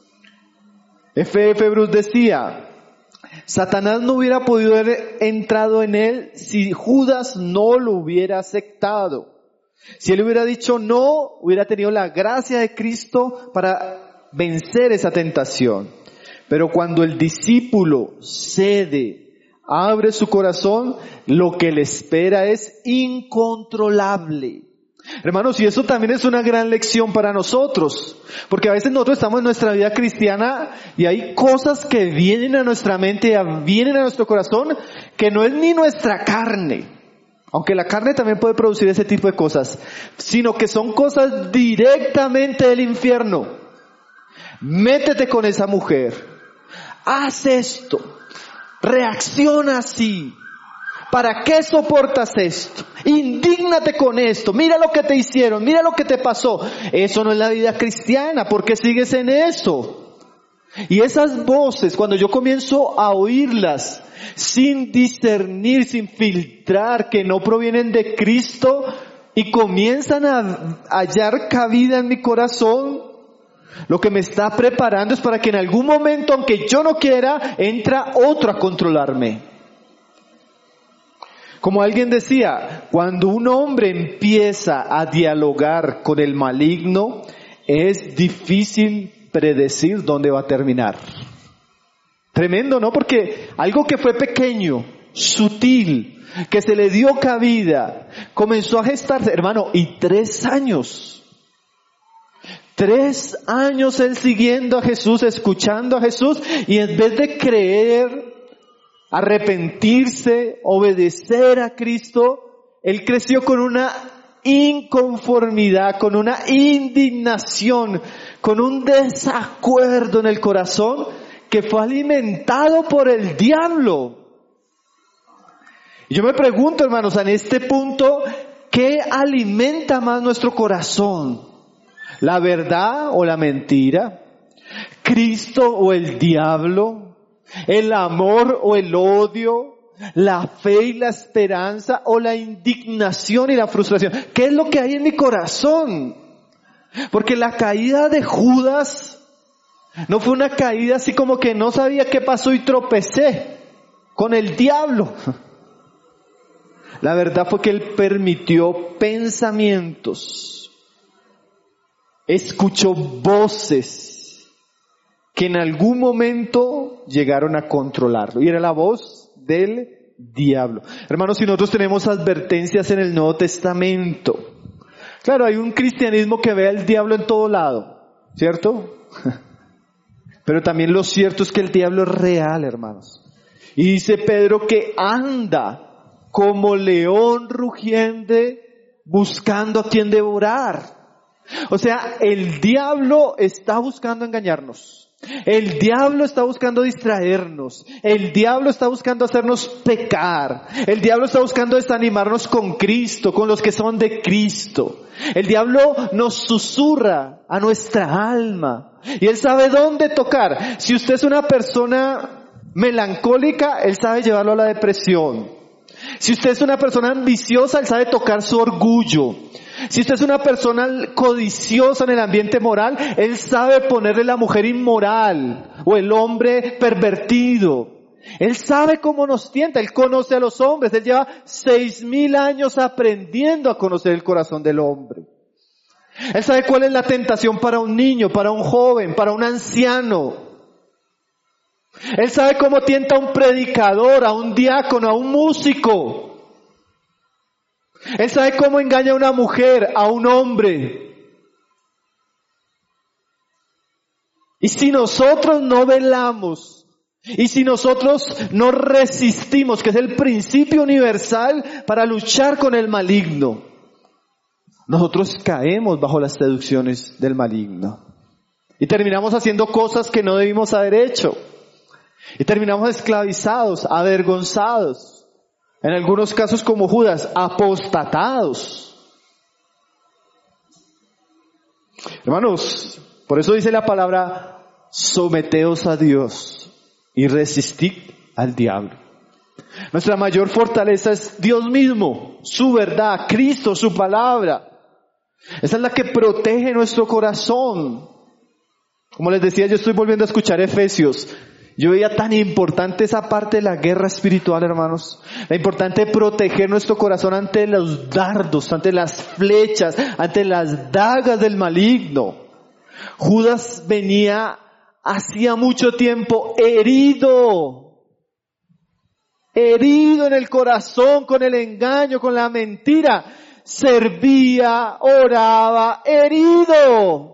F.F. Bruce decía, Satanás no hubiera podido haber entrado en él si Judas no lo hubiera aceptado. Si él hubiera dicho no, hubiera tenido la gracia de Cristo para vencer esa tentación. Pero cuando el discípulo cede, abre su corazón, lo que le espera es incontrolable. Hermanos, y eso también es una gran lección para nosotros, porque a veces nosotros estamos en nuestra vida cristiana y hay cosas que vienen a nuestra mente, vienen a nuestro corazón, que no es ni nuestra carne, aunque la carne también puede producir ese tipo de cosas, sino que son cosas directamente del infierno. Métete con esa mujer, haz esto, reacciona así. ¿Para qué soportas esto? Indígnate con esto. Mira lo que te hicieron, mira lo que te pasó. Eso no es la vida cristiana. ¿Por qué sigues en eso? Y esas voces, cuando yo comienzo a oírlas, sin discernir, sin filtrar, que no provienen de Cristo, y comienzan a hallar cabida en mi corazón, lo que me está preparando es para que en algún momento, aunque yo no quiera, entra otro a controlarme. Como alguien decía, cuando un hombre empieza a dialogar con el maligno, es difícil predecir dónde va a terminar. Tremendo, ¿no? Porque algo que fue pequeño, sutil, que se le dio cabida, comenzó a gestarse, hermano, y 3 años. 3 años él siguiendo a Jesús, escuchando a Jesús, y en vez de creer, arrepentirse, obedecer a Cristo, él creció con una inconformidad, con una indignación, con un desacuerdo en el corazón que fue alimentado por el diablo. Y yo me pregunto, hermanos, en este punto, ¿qué alimenta más nuestro corazón? ¿La verdad o la mentira? ¿Cristo o el diablo? ¿El amor o el odio? ¿La fe y la esperanza o la indignación y la frustración? ¿Qué es lo que hay en mi corazón? Porque la caída de Judas no fue una caída así como que no sabía qué pasó y tropecé con el diablo. La verdad fue que él permitió pensamientos, escuchó voces que en algún momento llegaron a controlarlo. Y era la voz del diablo. Hermanos, si nosotros tenemos advertencias en el Nuevo Testamento, claro, hay un cristianismo que ve al diablo en todo lado, ¿cierto? Pero también lo cierto es que el diablo es real, hermanos. Y dice Pedro que anda como león rugiente buscando a quien devorar. O sea, el diablo está buscando engañarnos. El diablo está buscando distraernos. El diablo está buscando hacernos pecar. El diablo está buscando desanimarnos con Cristo, con los que son de Cristo. El diablo nos susurra a nuestra alma. Y él sabe dónde tocar. Si usted es una persona melancólica, él sabe llevarlo a la depresión. Si usted es una persona ambiciosa, él sabe tocar su orgullo. Si usted es una persona codiciosa en el ambiente moral, él sabe ponerle la mujer inmoral o el hombre pervertido. Él sabe cómo nos tienta, él conoce a los hombres, él lleva 6,000 años aprendiendo a conocer el corazón del hombre. Él sabe cuál es la tentación para un niño, para un joven, para un anciano. Él sabe cómo tienta a un predicador, a un diácono, a un músico. Él sabe cómo engaña a una mujer, a un hombre. Y si nosotros no velamos, y si nosotros no resistimos, que es el principio universal para luchar con el maligno, nosotros caemos bajo las seducciones del maligno. Y terminamos haciendo cosas que no debimos haber hecho. Y terminamos esclavizados, avergonzados. En algunos casos como Judas, apostatados. Hermanos, por eso dice la palabra, someteos a Dios y resistid al diablo. Nuestra mayor fortaleza es Dios mismo, su verdad, Cristo, su palabra. Esa es la que protege nuestro corazón. Como les decía, yo estoy volviendo a escuchar Efesios. Yo veía tan importante esa parte de la guerra espiritual, hermanos. La importante de proteger nuestro corazón ante los dardos, ante las flechas, ante las dagas del maligno. Judas venía hacía mucho tiempo herido en el corazón con el engaño, con la mentira. Servía, oraba, herido.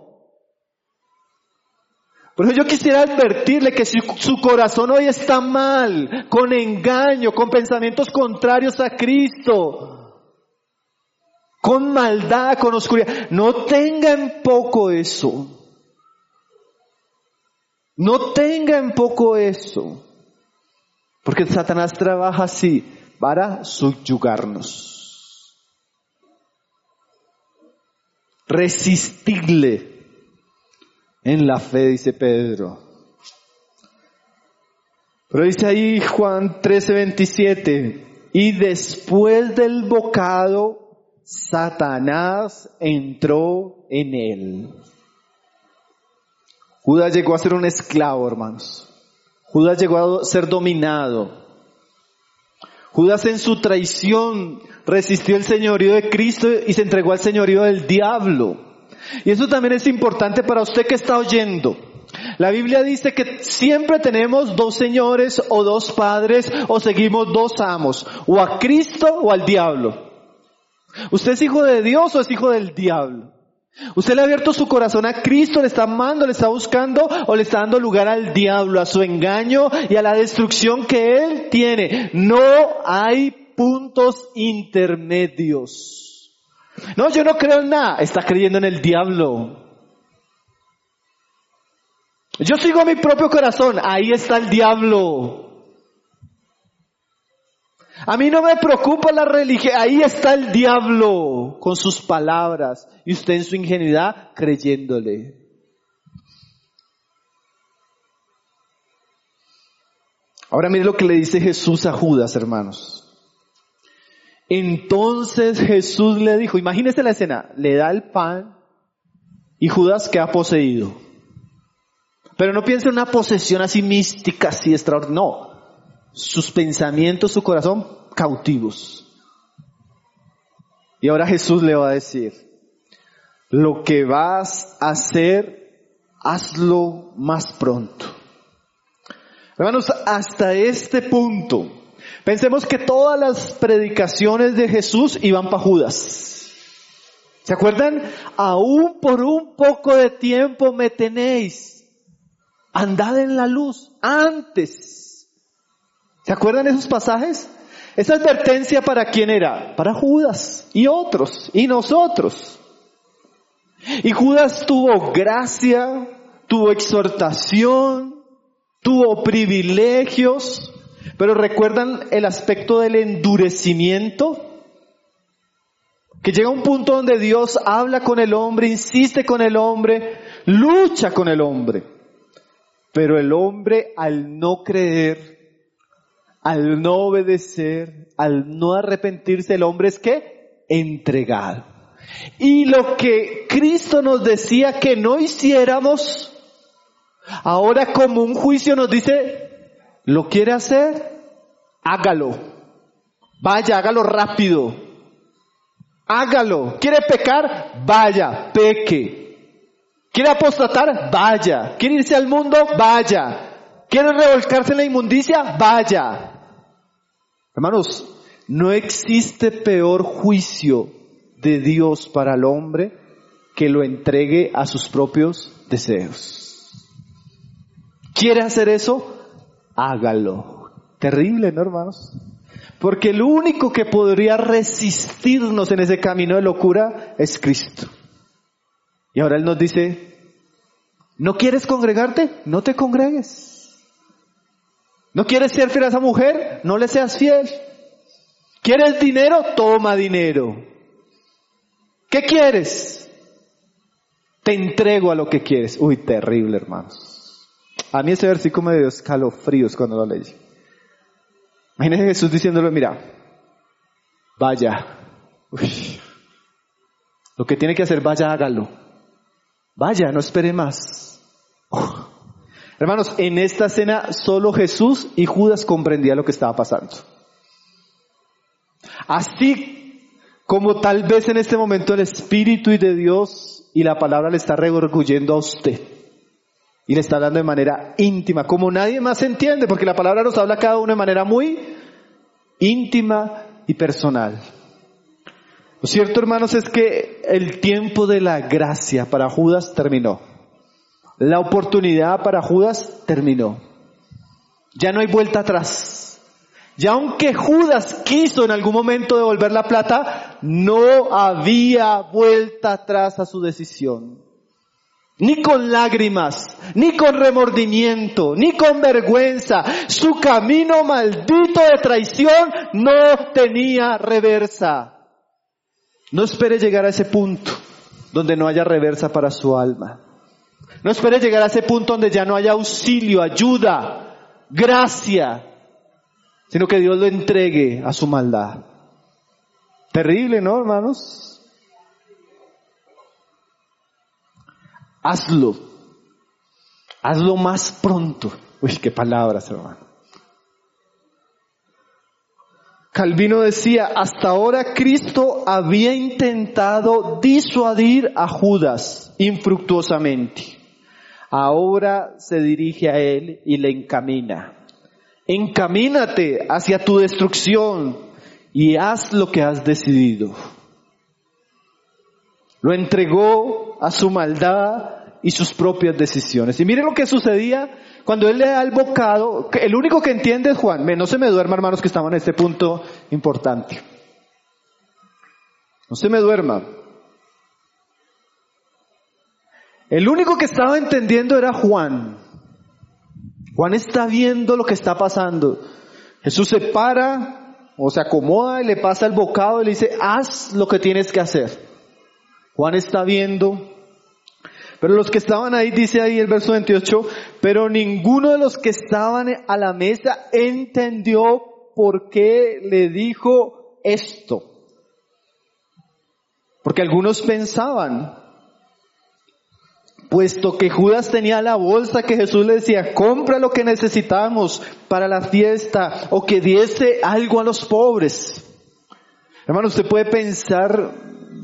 Por eso yo quisiera advertirle que si su corazón hoy está mal, con engaño, con pensamientos contrarios a Cristo, con maldad, con oscuridad, no tenga en poco eso. No tenga en poco eso. Porque Satanás trabaja así, para subyugarnos. Resistirle en la fe, dice Pedro. Pero dice ahí Juan 13:27, y después del bocado, Satanás entró en él. Judas llegó a ser un esclavo, hermanos. Judas llegó a ser dominado. Judas en su traición resistió el señorío de Cristo y se entregó al señorío del diablo. Y eso también es importante para usted que está oyendo. La Biblia dice que siempre tenemos dos señores o dos padres o seguimos dos amos, o a Cristo o al diablo. ¿Usted es hijo de Dios o es hijo del diablo? ¿Usted le ha abierto su corazón a Cristo, le está amando, le está buscando o le está dando lugar al diablo, a su engaño y a la destrucción que él tiene? No hay puntos intermedios. No, yo no creo en nada. Está creyendo en el diablo. Yo sigo mi propio corazón. Ahí está el diablo. A mí no me preocupa la religión. Ahí está el diablo con sus palabras y usted en su ingenuidad creyéndole. Ahora mire lo que le dice Jesús a Judas, hermanos. Entonces Jesús le dijo, imagínese la escena, le da el pan y Judas queda poseído. Pero no piense en una posesión así mística, así extraordinaria, no. Sus pensamientos, su corazón, cautivos. Y ahora Jesús le va a decir, lo que vas a hacer, hazlo más pronto. Hermanos, hasta este punto, pensemos que todas las predicaciones de Jesús iban para Judas. ¿Se acuerdan? Aún por un poco de tiempo me tenéis. Andad en la luz antes. ¿Se acuerdan esos pasajes? Esa advertencia ¿para quién era? Para Judas y otros y nosotros. Y Judas tuvo gracia, tuvo exhortación, tuvo privilegios, pero ¿recuerdan el aspecto del endurecimiento? Que llega un punto donde Dios habla con el hombre, insiste con el hombre, lucha con el hombre. Pero el hombre al no creer, al no obedecer, al no arrepentirse, el hombre es ¿qué? Entregado. Y lo que Cristo nos decía que no hiciéramos, ahora como un juicio nos dice, ¿lo quiere hacer? Hágalo. Vaya, hágalo rápido. Hágalo. ¿Quiere pecar? Vaya, peque. ¿Quiere apostatar? Vaya. ¿Quiere irse al mundo? Vaya. ¿Quiere revolcarse en la inmundicia? Vaya. Hermanos, no existe peor juicio de Dios para el hombre que lo entregue a sus propios deseos. ¿Quiere hacer eso? Hágalo. Terrible, ¿no, hermanos? Porque el único que podría resistirnos en ese camino de locura es Cristo. Y ahora Él nos dice, ¿no quieres congregarte? No te congregues. ¿No quieres ser fiel a esa mujer? No le seas fiel. ¿Quieres dinero? Toma dinero. ¿Qué quieres? Te entrego a lo que quieres. Uy, terrible, hermanos. A mí ese versículo me dio escalofríos cuando lo leí. Imagínese Jesús diciéndole, mira, vaya. Uy. Lo que tiene que hacer, vaya, hágalo. Vaya, no espere más. Hermanos, en esta escena solo Jesús y Judas comprendían lo que estaba pasando. Así como tal vez en este momento el Espíritu de Dios y la palabra le está redarguyendo a usted. Y le está hablando de manera íntima, como nadie más entiende, porque la palabra nos habla a cada uno de manera muy íntima y personal. Lo cierto, hermanos, es que el tiempo de la gracia para Judas terminó. La oportunidad para Judas terminó. Ya no hay vuelta atrás. Ya aunque Judas quiso en algún momento devolver la plata, no había vuelta atrás a su decisión. Ni con lágrimas, ni con remordimiento, ni con vergüenza. Su camino maldito de traición no tenía reversa. No espere llegar a ese punto donde no haya reversa para su alma. No espere llegar a ese punto donde ya no haya auxilio, ayuda gracia, sino que Dios lo entregue a su maldad. Terrible, ¿no, hermanos? Hazlo más pronto. Uy, qué palabras, hermano. Calvino decía, hasta ahora Cristo había intentado disuadir a Judas infructuosamente. Ahora se dirige a él y le encamina. Encamínate hacia tu destrucción y haz lo que has decidido. Lo entregó a su maldad y sus propias decisiones. Y miren lo que sucedía cuando él le da el bocado. El único que entiende es Juan. No se me duerma, hermanos, que estamos en este punto importante. No se me duerma. El único que estaba entendiendo era Juan. Juan está viendo lo que está pasando. Jesús se para o se acomoda y le pasa el bocado y le dice, haz lo que tienes que hacer. Juan está viendo. Pero los que estaban ahí, dice ahí el verso 28, pero ninguno de los que estaban a la mesa entendió por qué le dijo esto. Porque algunos pensaban, puesto que Judas tenía la bolsa que Jesús le decía, compra lo que necesitamos para la fiesta, o que diese algo a los pobres. Hermano, usted puede pensar,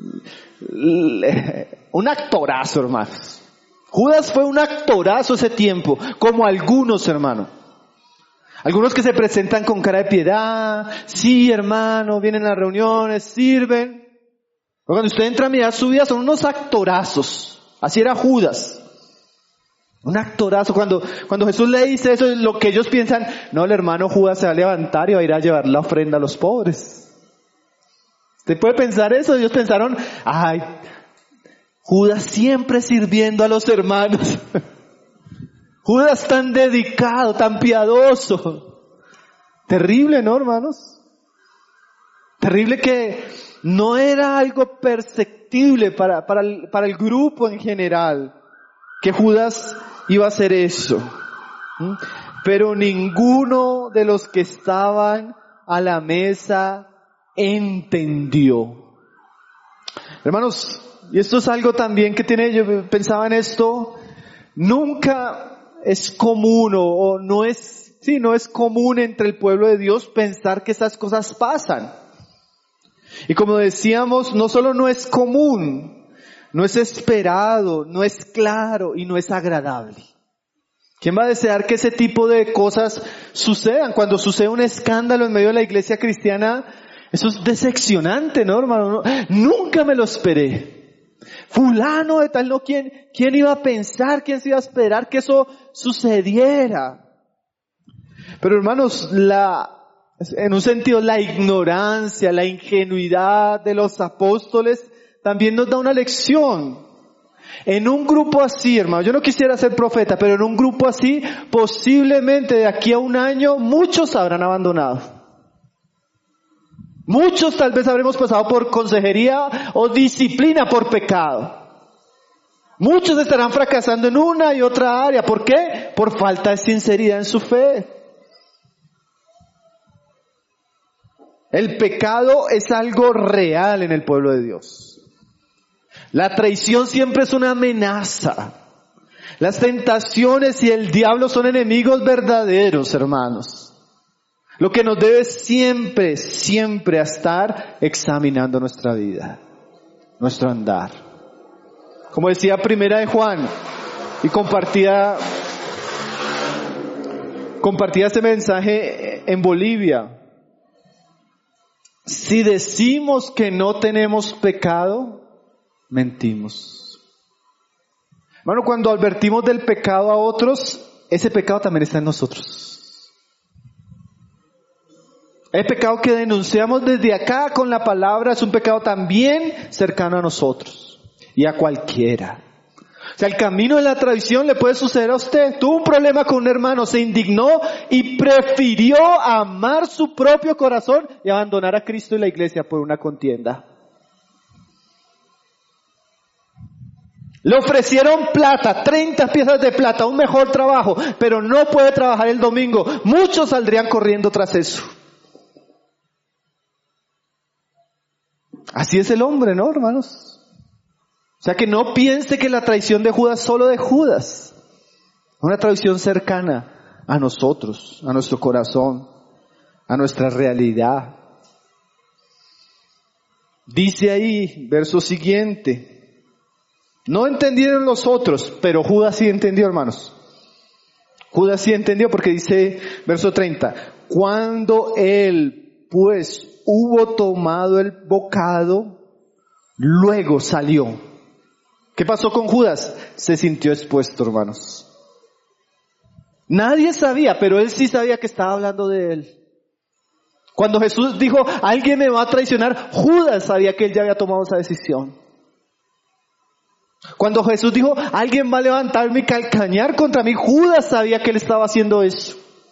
un actorazo, hermanos. Judas fue un actorazo ese tiempo, como algunos, hermano. Algunos que se presentan con cara de piedad, sí, hermano, vienen a las reuniones, sirven. Pero cuando usted entra a mirar su vida, son unos actorazos. Así era Judas. Un actorazo. Cuando Jesús le dice eso, es lo que ellos piensan, no, el hermano Judas se va a levantar y va a ir a llevar la ofrenda a los pobres. ¿Usted puede pensar eso? Ellos pensaron, ay, Judas siempre sirviendo a los hermanos. Judas tan dedicado, tan piadoso. Terrible, ¿no, hermanos? Terrible que no era algo perceptible para el grupo en general, que Judas iba a hacer eso. Pero ninguno de los que estaban a la mesa entendió. Hermanos, y esto es algo también que yo pensaba en esto, nunca es común no es común entre el pueblo de Dios pensar que esas cosas pasan. Y como decíamos, no solo no es común, no es esperado, no es claro y no es agradable. ¿Quién va a desear que ese tipo de cosas sucedan? Cuando sucede un escándalo en medio de la iglesia cristiana, eso es decepcionante, ¿no, hermano? Nunca me lo esperé. Fulano de tal, ¿no? ¿Quién iba a pensar, quién se iba a esperar que eso sucediera? Pero hermanos, en un sentido, la ignorancia, la ingenuidad de los apóstoles también nos da una lección. En un grupo así, hermano, yo no quisiera ser profeta, pero en un grupo así, posiblemente de aquí a un año, muchos habrán abandonado. Muchos tal vez habremos pasado por consejería o disciplina por pecado. Muchos estarán fracasando en una y otra área. ¿Por qué? Por falta de sinceridad en su fe. El pecado es algo real en el pueblo de Dios. La traición siempre es una amenaza. Las tentaciones y el diablo son enemigos verdaderos, hermanos. Lo que nos debe siempre a estar examinando nuestra vida, nuestro andar. Como decía Primera de Juan, y compartía este mensaje en Bolivia. Si decimos que no tenemos pecado, mentimos. Hermano, cuando advertimos del pecado a otros, ese pecado también está en nosotros. El pecado que denunciamos desde acá con la palabra es un pecado también cercano a nosotros y a cualquiera. O sea, el camino de la traición le puede suceder a usted. Tuvo un problema con un hermano, se indignó y prefirió amar su propio corazón y abandonar a Cristo y la iglesia por una contienda. Le ofrecieron plata, 30 piezas de plata, un mejor trabajo, pero no puede trabajar el domingo. Muchos saldrían corriendo tras eso. Así es el hombre, ¿no, hermanos? O sea, que no piense que la traición de Judas solo de Judas. Una traición cercana a nosotros, a nuestro corazón, a nuestra realidad. Dice ahí, verso siguiente, no entendieron los otros, pero Judas sí entendió, hermanos. Judas sí entendió porque dice, verso 30, cuando él pues hubo tomado el bocado, luego salió. ¿Qué pasó con Judas? Se sintió expuesto, hermanos. Nadie sabía, pero él sí sabía que estaba hablando de él. Cuando Jesús dijo, alguien me va a traicionar, Judas sabía que él ya había tomado esa decisión. Cuando Jesús dijo, alguien va a levantarme y calcañar contra mí, Judas sabía que él estaba haciendo eso.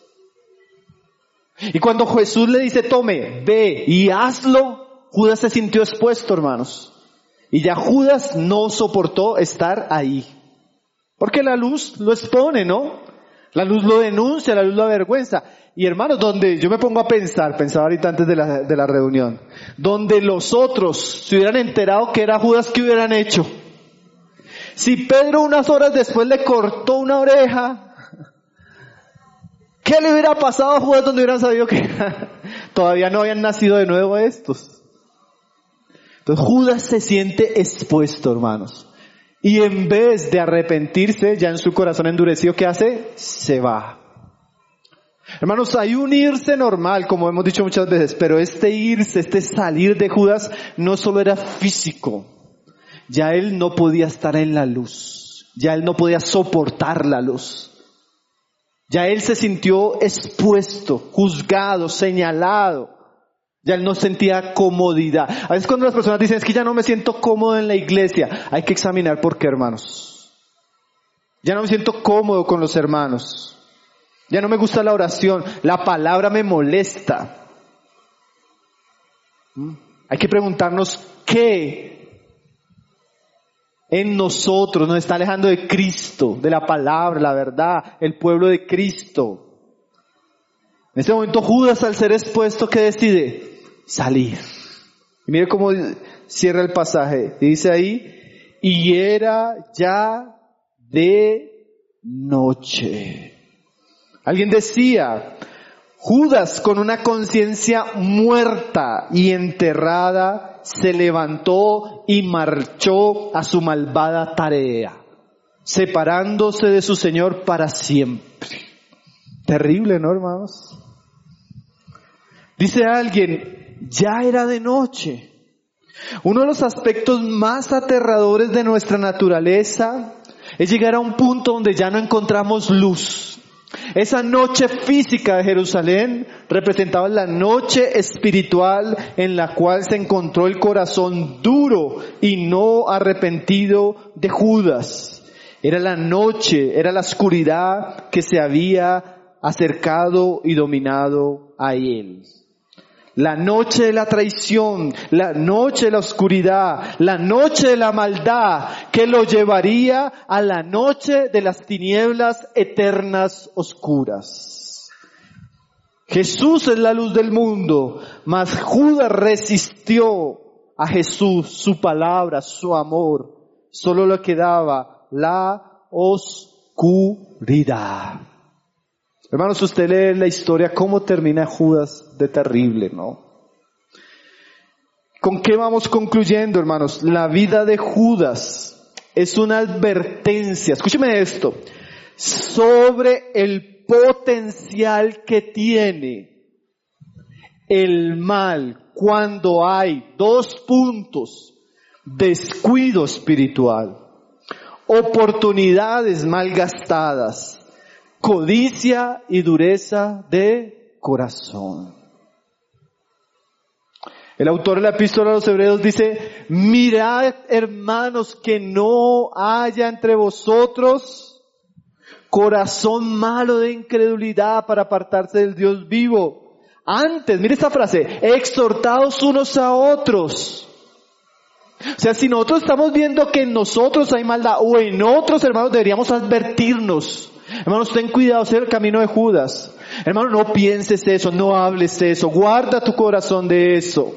Y cuando Jesús le dice, tome, ve y hazlo, Judas se sintió expuesto, hermanos. Y ya Judas no soportó estar ahí. Porque la luz lo expone, ¿no? La luz lo denuncia, la luz lo avergüenza. Y hermanos, donde yo me pongo a pensaba ahorita antes de la reunión, donde los otros se hubieran enterado que era Judas, ¿qué hubieran hecho? Si Pedro unas horas después le cortó una oreja, ¿qué le hubiera pasado a Judas donde hubieran sabido que todavía no habían nacido de nuevo estos? Entonces Judas se siente expuesto, hermanos. Y en vez de arrepentirse, ya en su corazón endurecido, ¿qué hace? Se va. Hermanos, hay un irse normal, como hemos dicho muchas veces, pero este irse, este salir de Judas, no solo era físico. Ya él no podía estar en la luz. Ya él no podía soportar la luz. Ya él se sintió expuesto, juzgado, señalado. Ya él no sentía comodidad. A veces cuando las personas dicen, es que ya no me siento cómodo en la iglesia, hay que examinar por qué, hermanos. Ya no me siento cómodo con los hermanos. Ya no me gusta la oración. La palabra me molesta. Hay que preguntarnos qué en nosotros nos está alejando de Cristo, de la palabra, la verdad, el pueblo de Cristo. En este momento Judas, al ser expuesto, ¿qué decide? Salir. Y mire cómo cierra el pasaje. Dice ahí, y era ya de noche. Alguien decía, Judas, con una conciencia muerta y enterrada, se levantó y marchó a su malvada tarea, separándose de su Señor para siempre. Terrible, ¿no, hermanos? Dice alguien, ya era de noche. Uno de los aspectos más aterradores de nuestra naturaleza es llegar a un punto donde ya no encontramos luz. Esa noche física de Jerusalén representaba la noche espiritual en la cual se encontró el corazón duro y no arrepentido de Judas. Era la noche, era la oscuridad que se había acercado y dominado a él. La noche de la traición, la noche de la oscuridad, la noche de la maldad que lo llevaría a la noche de las tinieblas eternas oscuras. Jesús es la luz del mundo, mas Judas resistió a Jesús, su palabra, su amor. Solo le quedaba la oscuridad. Hermanos, usted lee la historia, cómo termina Judas de terrible, ¿no? ¿Con qué vamos concluyendo, hermanos? La vida de Judas es una advertencia, escúcheme esto, sobre el potencial que tiene el mal cuando hay dos puntos: descuido espiritual, oportunidades mal gastadas, codicia y dureza de corazón. El autor de la epístola a los Hebreos dice, mirad, hermanos, que no haya entre vosotros corazón malo de incredulidad para apartarse del Dios vivo. Antes, mire esta frase, exhortaos unos a otros. O sea, si nosotros estamos viendo que en nosotros hay maldad o en otros, hermanos, deberíamos advertirnos. Hermanos, ten cuidado, ser el camino de Judas. Hermano, no pienses eso, no hables eso, guarda tu corazón de eso.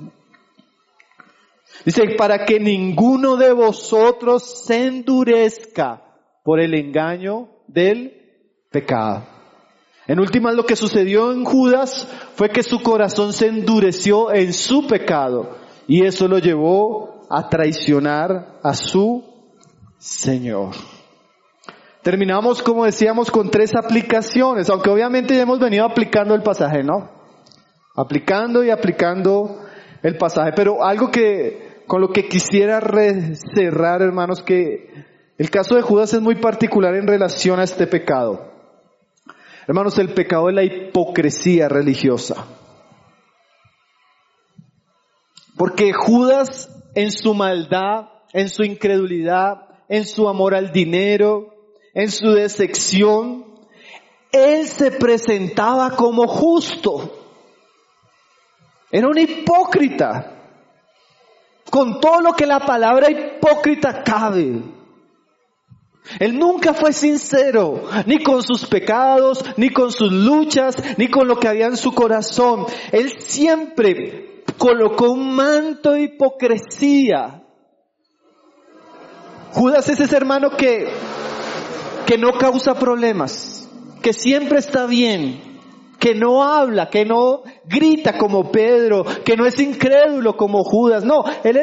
Dice, para que ninguno de vosotros se endurezca por el engaño del pecado. En últimas, lo que sucedió en Judas fue que su corazón se endureció en su pecado y eso lo llevó a traicionar a su Señor. Terminamos, como decíamos, con 3 aplicaciones, aunque obviamente ya hemos venido aplicando el pasaje, ¿no? Aplicando y aplicando el pasaje, pero algo que con lo que quisiera cerrar, hermanos, que el caso de Judas es muy particular en relación a este pecado. Hermanos, el pecado de la hipocresía religiosa. Porque Judas, en su maldad, en su incredulidad, en su amor al dinero, en su decepción, él se presentaba como justo. Era un hipócrita. Con todo lo que la palabra hipócrita cabe. Él nunca fue sincero, ni con sus pecados, ni con sus luchas, ni con lo que había en su corazón. Él siempre colocó un manto de hipocresía. Judas es ese hermano que no causa problemas, que siempre está bien, que no habla, que no grita como Pedro, que no es incrédulo como Judas. No, él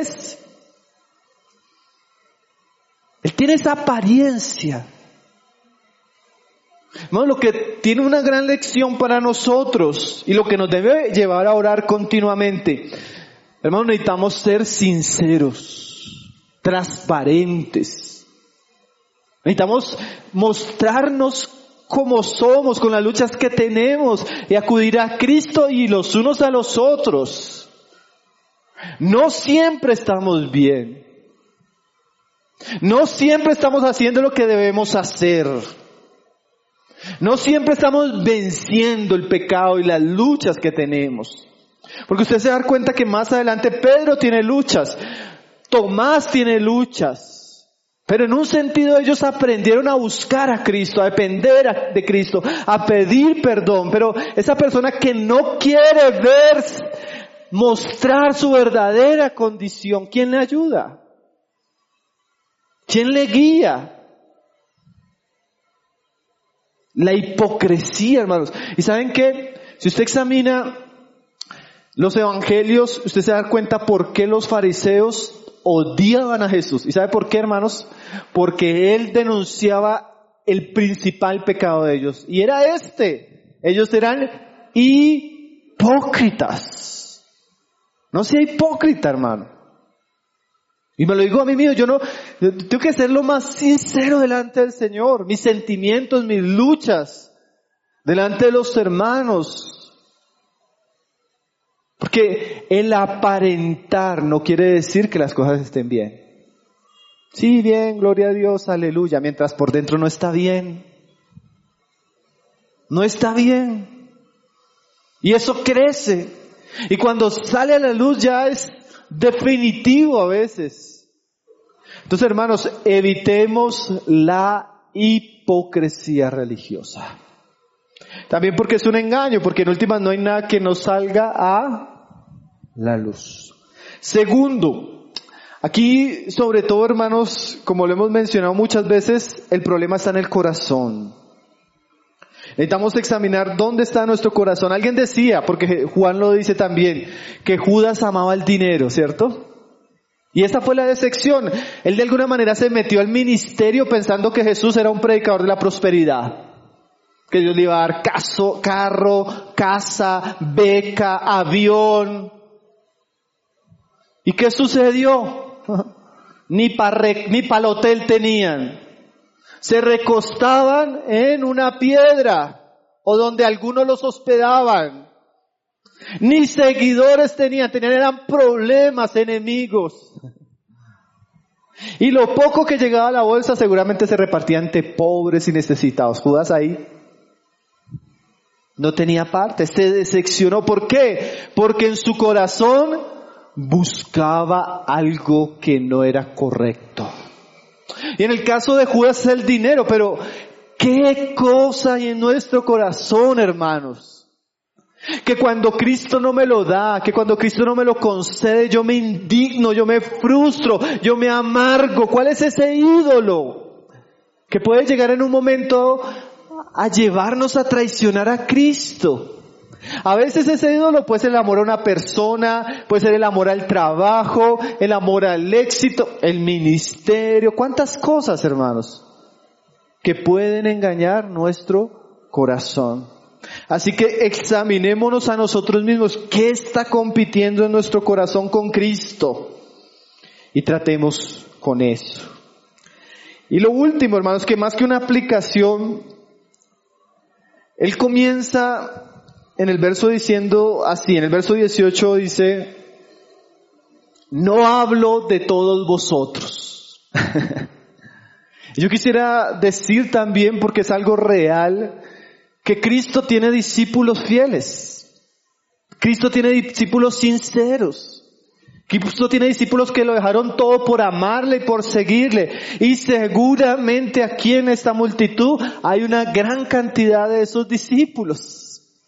tiene esa apariencia. Hermano, lo que tiene una gran lección para nosotros y lo que nos debe llevar a orar continuamente. Hermano, necesitamos ser sinceros, transparentes. Necesitamos mostrarnos como somos, con las luchas que tenemos y acudir a Cristo y los unos a los otros. No siempre estamos bien. No siempre estamos haciendo lo que debemos hacer. No siempre estamos venciendo el pecado y las luchas que tenemos. Porque usted se da cuenta que más adelante Pedro tiene luchas, Tomás tiene luchas. Pero en un sentido ellos aprendieron a buscar a Cristo, a depender de Cristo, a pedir perdón. Pero esa persona que no quiere mostrar su verdadera condición, ¿quién le ayuda? ¿Quién le guía? La hipocresía, hermanos. ¿Y saben qué? Si usted examina los evangelios, usted se da cuenta por qué los fariseos odiaban a Jesús. ¿Y sabe por qué, hermanos? Porque Él denunciaba el principal pecado de ellos. Y era este. Ellos eran hipócritas. No sea hipócrita, hermano. Y me lo digo a mí mismo, yo tengo que ser lo más sincero delante del Señor. Mis sentimientos, mis luchas, delante de los hermanos. Porque el aparentar no quiere decir que las cosas estén bien. Sí, bien, gloria a Dios, aleluya, mientras por dentro no está bien. No está bien. Y eso crece. Y cuando sale a la luz ya es definitivo a veces. Entonces, hermanos, evitemos la hipocresía religiosa. También porque es un engaño, porque en últimas no hay nada que nos salga a la luz. Segundo, aquí sobre todo, hermanos, como lo hemos mencionado muchas veces, el problema está en el corazón. Necesitamos examinar dónde está nuestro corazón. Alguien decía, porque Juan lo dice también, que Judas amaba el dinero, ¿cierto? Y esta fue la decepción. Él de alguna manera se metió al ministerio pensando que Jesús era un predicador de la prosperidad. Que Dios le iba a dar carro, casa, beca, avión. ¿Y qué sucedió? Ni para el hotel tenían. Se recostaban en una piedra o donde algunos los hospedaban. Ni seguidores tenían eran problemas, enemigos. Y lo poco que llegaba a la bolsa seguramente se repartía entre pobres y necesitados. Judas ahí no tenía parte, se decepcionó. ¿Por qué? Porque en su corazón buscaba algo que no era correcto. Y en el caso de Judas es el dinero, pero ¿qué cosa hay en nuestro corazón, hermanos? Que cuando Cristo no me lo da, que cuando Cristo no me lo concede, yo me indigno, yo me frustro, yo me amargo. ¿Cuál es ese ídolo que puede llegar en un momento a llevarnos a traicionar a Cristo? A veces ese ídolo puede ser el amor a una persona, puede ser el amor al trabajo, el amor al éxito, el ministerio, cuántas cosas, hermanos, que pueden engañar nuestro corazón. Así que examinémonos a nosotros mismos, ¿qué está compitiendo en nuestro corazón con Cristo? Y tratemos con eso. Y lo último, hermanos, que más que una aplicación, él comienza en el verso diciendo así, en el verso 18 dice, no hablo de todos vosotros. Yo quisiera decir también, porque es algo real, que Cristo tiene discípulos fieles. Cristo tiene discípulos sinceros. Cristo tiene discípulos que lo dejaron todo por amarle y por seguirle. Y seguramente aquí en esta multitud hay una gran cantidad de esos discípulos.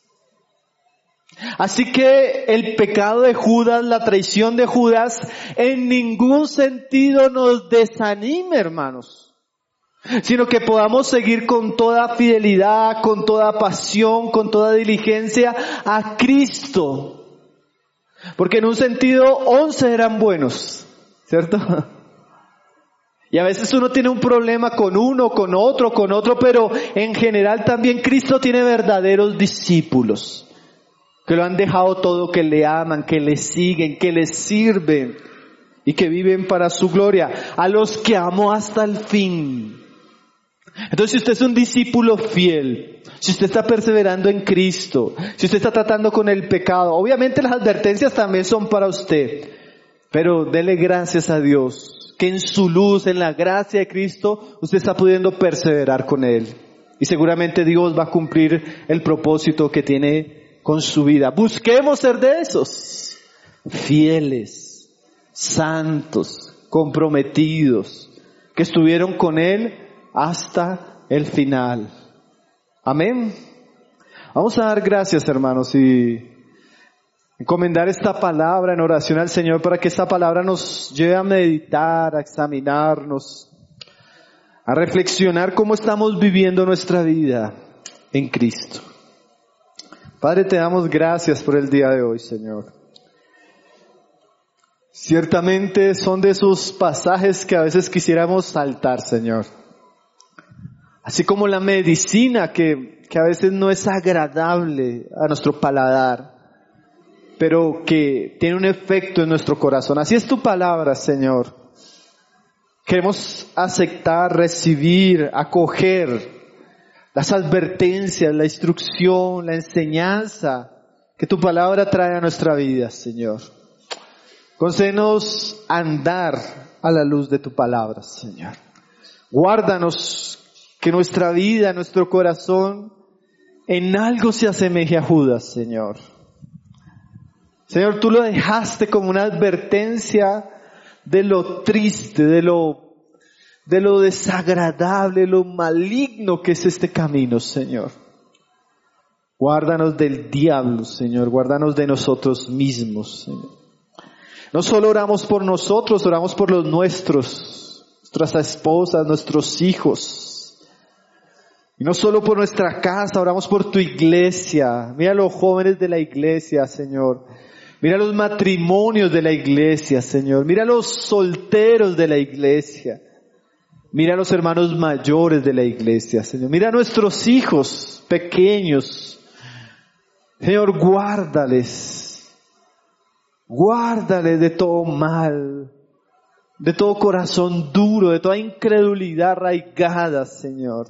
Así que el pecado de Judas, la traición de Judas, en ningún sentido nos desanime, hermanos, sino que podamos seguir con toda fidelidad, con toda pasión, con toda diligencia a Cristo. Porque en un sentido 11 eran buenos, ¿cierto? Y a veces uno tiene un problema con uno, con otro, pero en general también Cristo tiene verdaderos discípulos que lo han dejado todo, que le aman, que le siguen, que le sirven y que viven para su gloria, a los que amó hasta el fin. Entonces, si usted es un discípulo fiel, si usted está perseverando en Cristo, si usted está tratando con el pecado, obviamente las advertencias también son para usted, pero dele gracias a Dios, que en su luz, en la gracia de Cristo, usted está pudiendo perseverar con Él. Y seguramente Dios va a cumplir el propósito que tiene con su vida. Busquemos ser de esos, fieles, santos, comprometidos, que estuvieron con Él hasta el final. Amén. Vamos a dar gracias, hermanos, y encomendar esta palabra en oración al Señor para que esta palabra nos lleve a meditar, a examinarnos, a reflexionar cómo estamos viviendo nuestra vida en Cristo. Padre, te damos gracias por el día de hoy, Señor. Ciertamente son de esos pasajes que a veces quisiéramos saltar, Señor. Así como la medicina que a veces no es agradable a nuestro paladar, pero que tiene un efecto en nuestro corazón. Así es tu palabra, Señor. Queremos aceptar, recibir, acoger las advertencias, la instrucción, la enseñanza que tu palabra trae a nuestra vida, Señor. Concédenos andar a la luz de tu palabra, Señor. Guárdanos que nuestra vida, nuestro corazón, en algo se asemeje a Judas, Señor. Señor, tú lo dejaste como una advertencia de lo triste, de lo desagradable, lo maligno que es este camino, Señor. Guárdanos del diablo, Señor. Guárdanos de nosotros mismos, Señor. No solo oramos por nosotros, oramos por los nuestras esposas, nuestros hijos. Y no solo por nuestra casa, oramos por tu iglesia. Mira a los jóvenes de la iglesia, Señor. Mira los matrimonios de la iglesia, Señor. Mira los solteros de la iglesia. Mira a los hermanos mayores de la iglesia, Señor. Mira a nuestros hijos pequeños. Señor, guárdales. Guárdales de todo mal, de todo corazón duro, de toda incredulidad arraigada, Señor.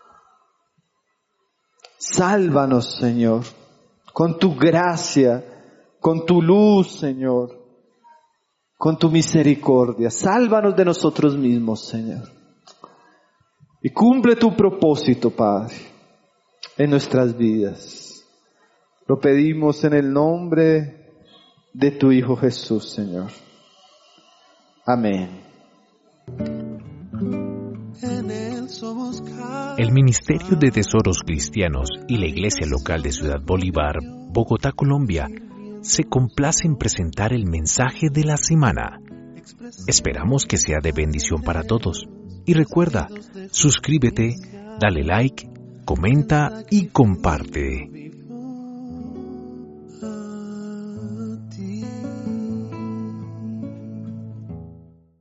Sálvanos, Señor, con tu gracia, con tu luz, Señor, con tu misericordia. Sálvanos de nosotros mismos, Señor. Y cumple tu propósito, Padre, en nuestras vidas. Lo pedimos en el nombre de tu Hijo Jesús, Señor. Amén. El Ministerio de Tesoros Cristianos y la Iglesia Local de Ciudad Bolívar, Bogotá, Colombia, se complace en presentar el mensaje de la semana. Esperamos que sea de bendición para todos. Y recuerda, suscríbete, dale like, comenta y comparte.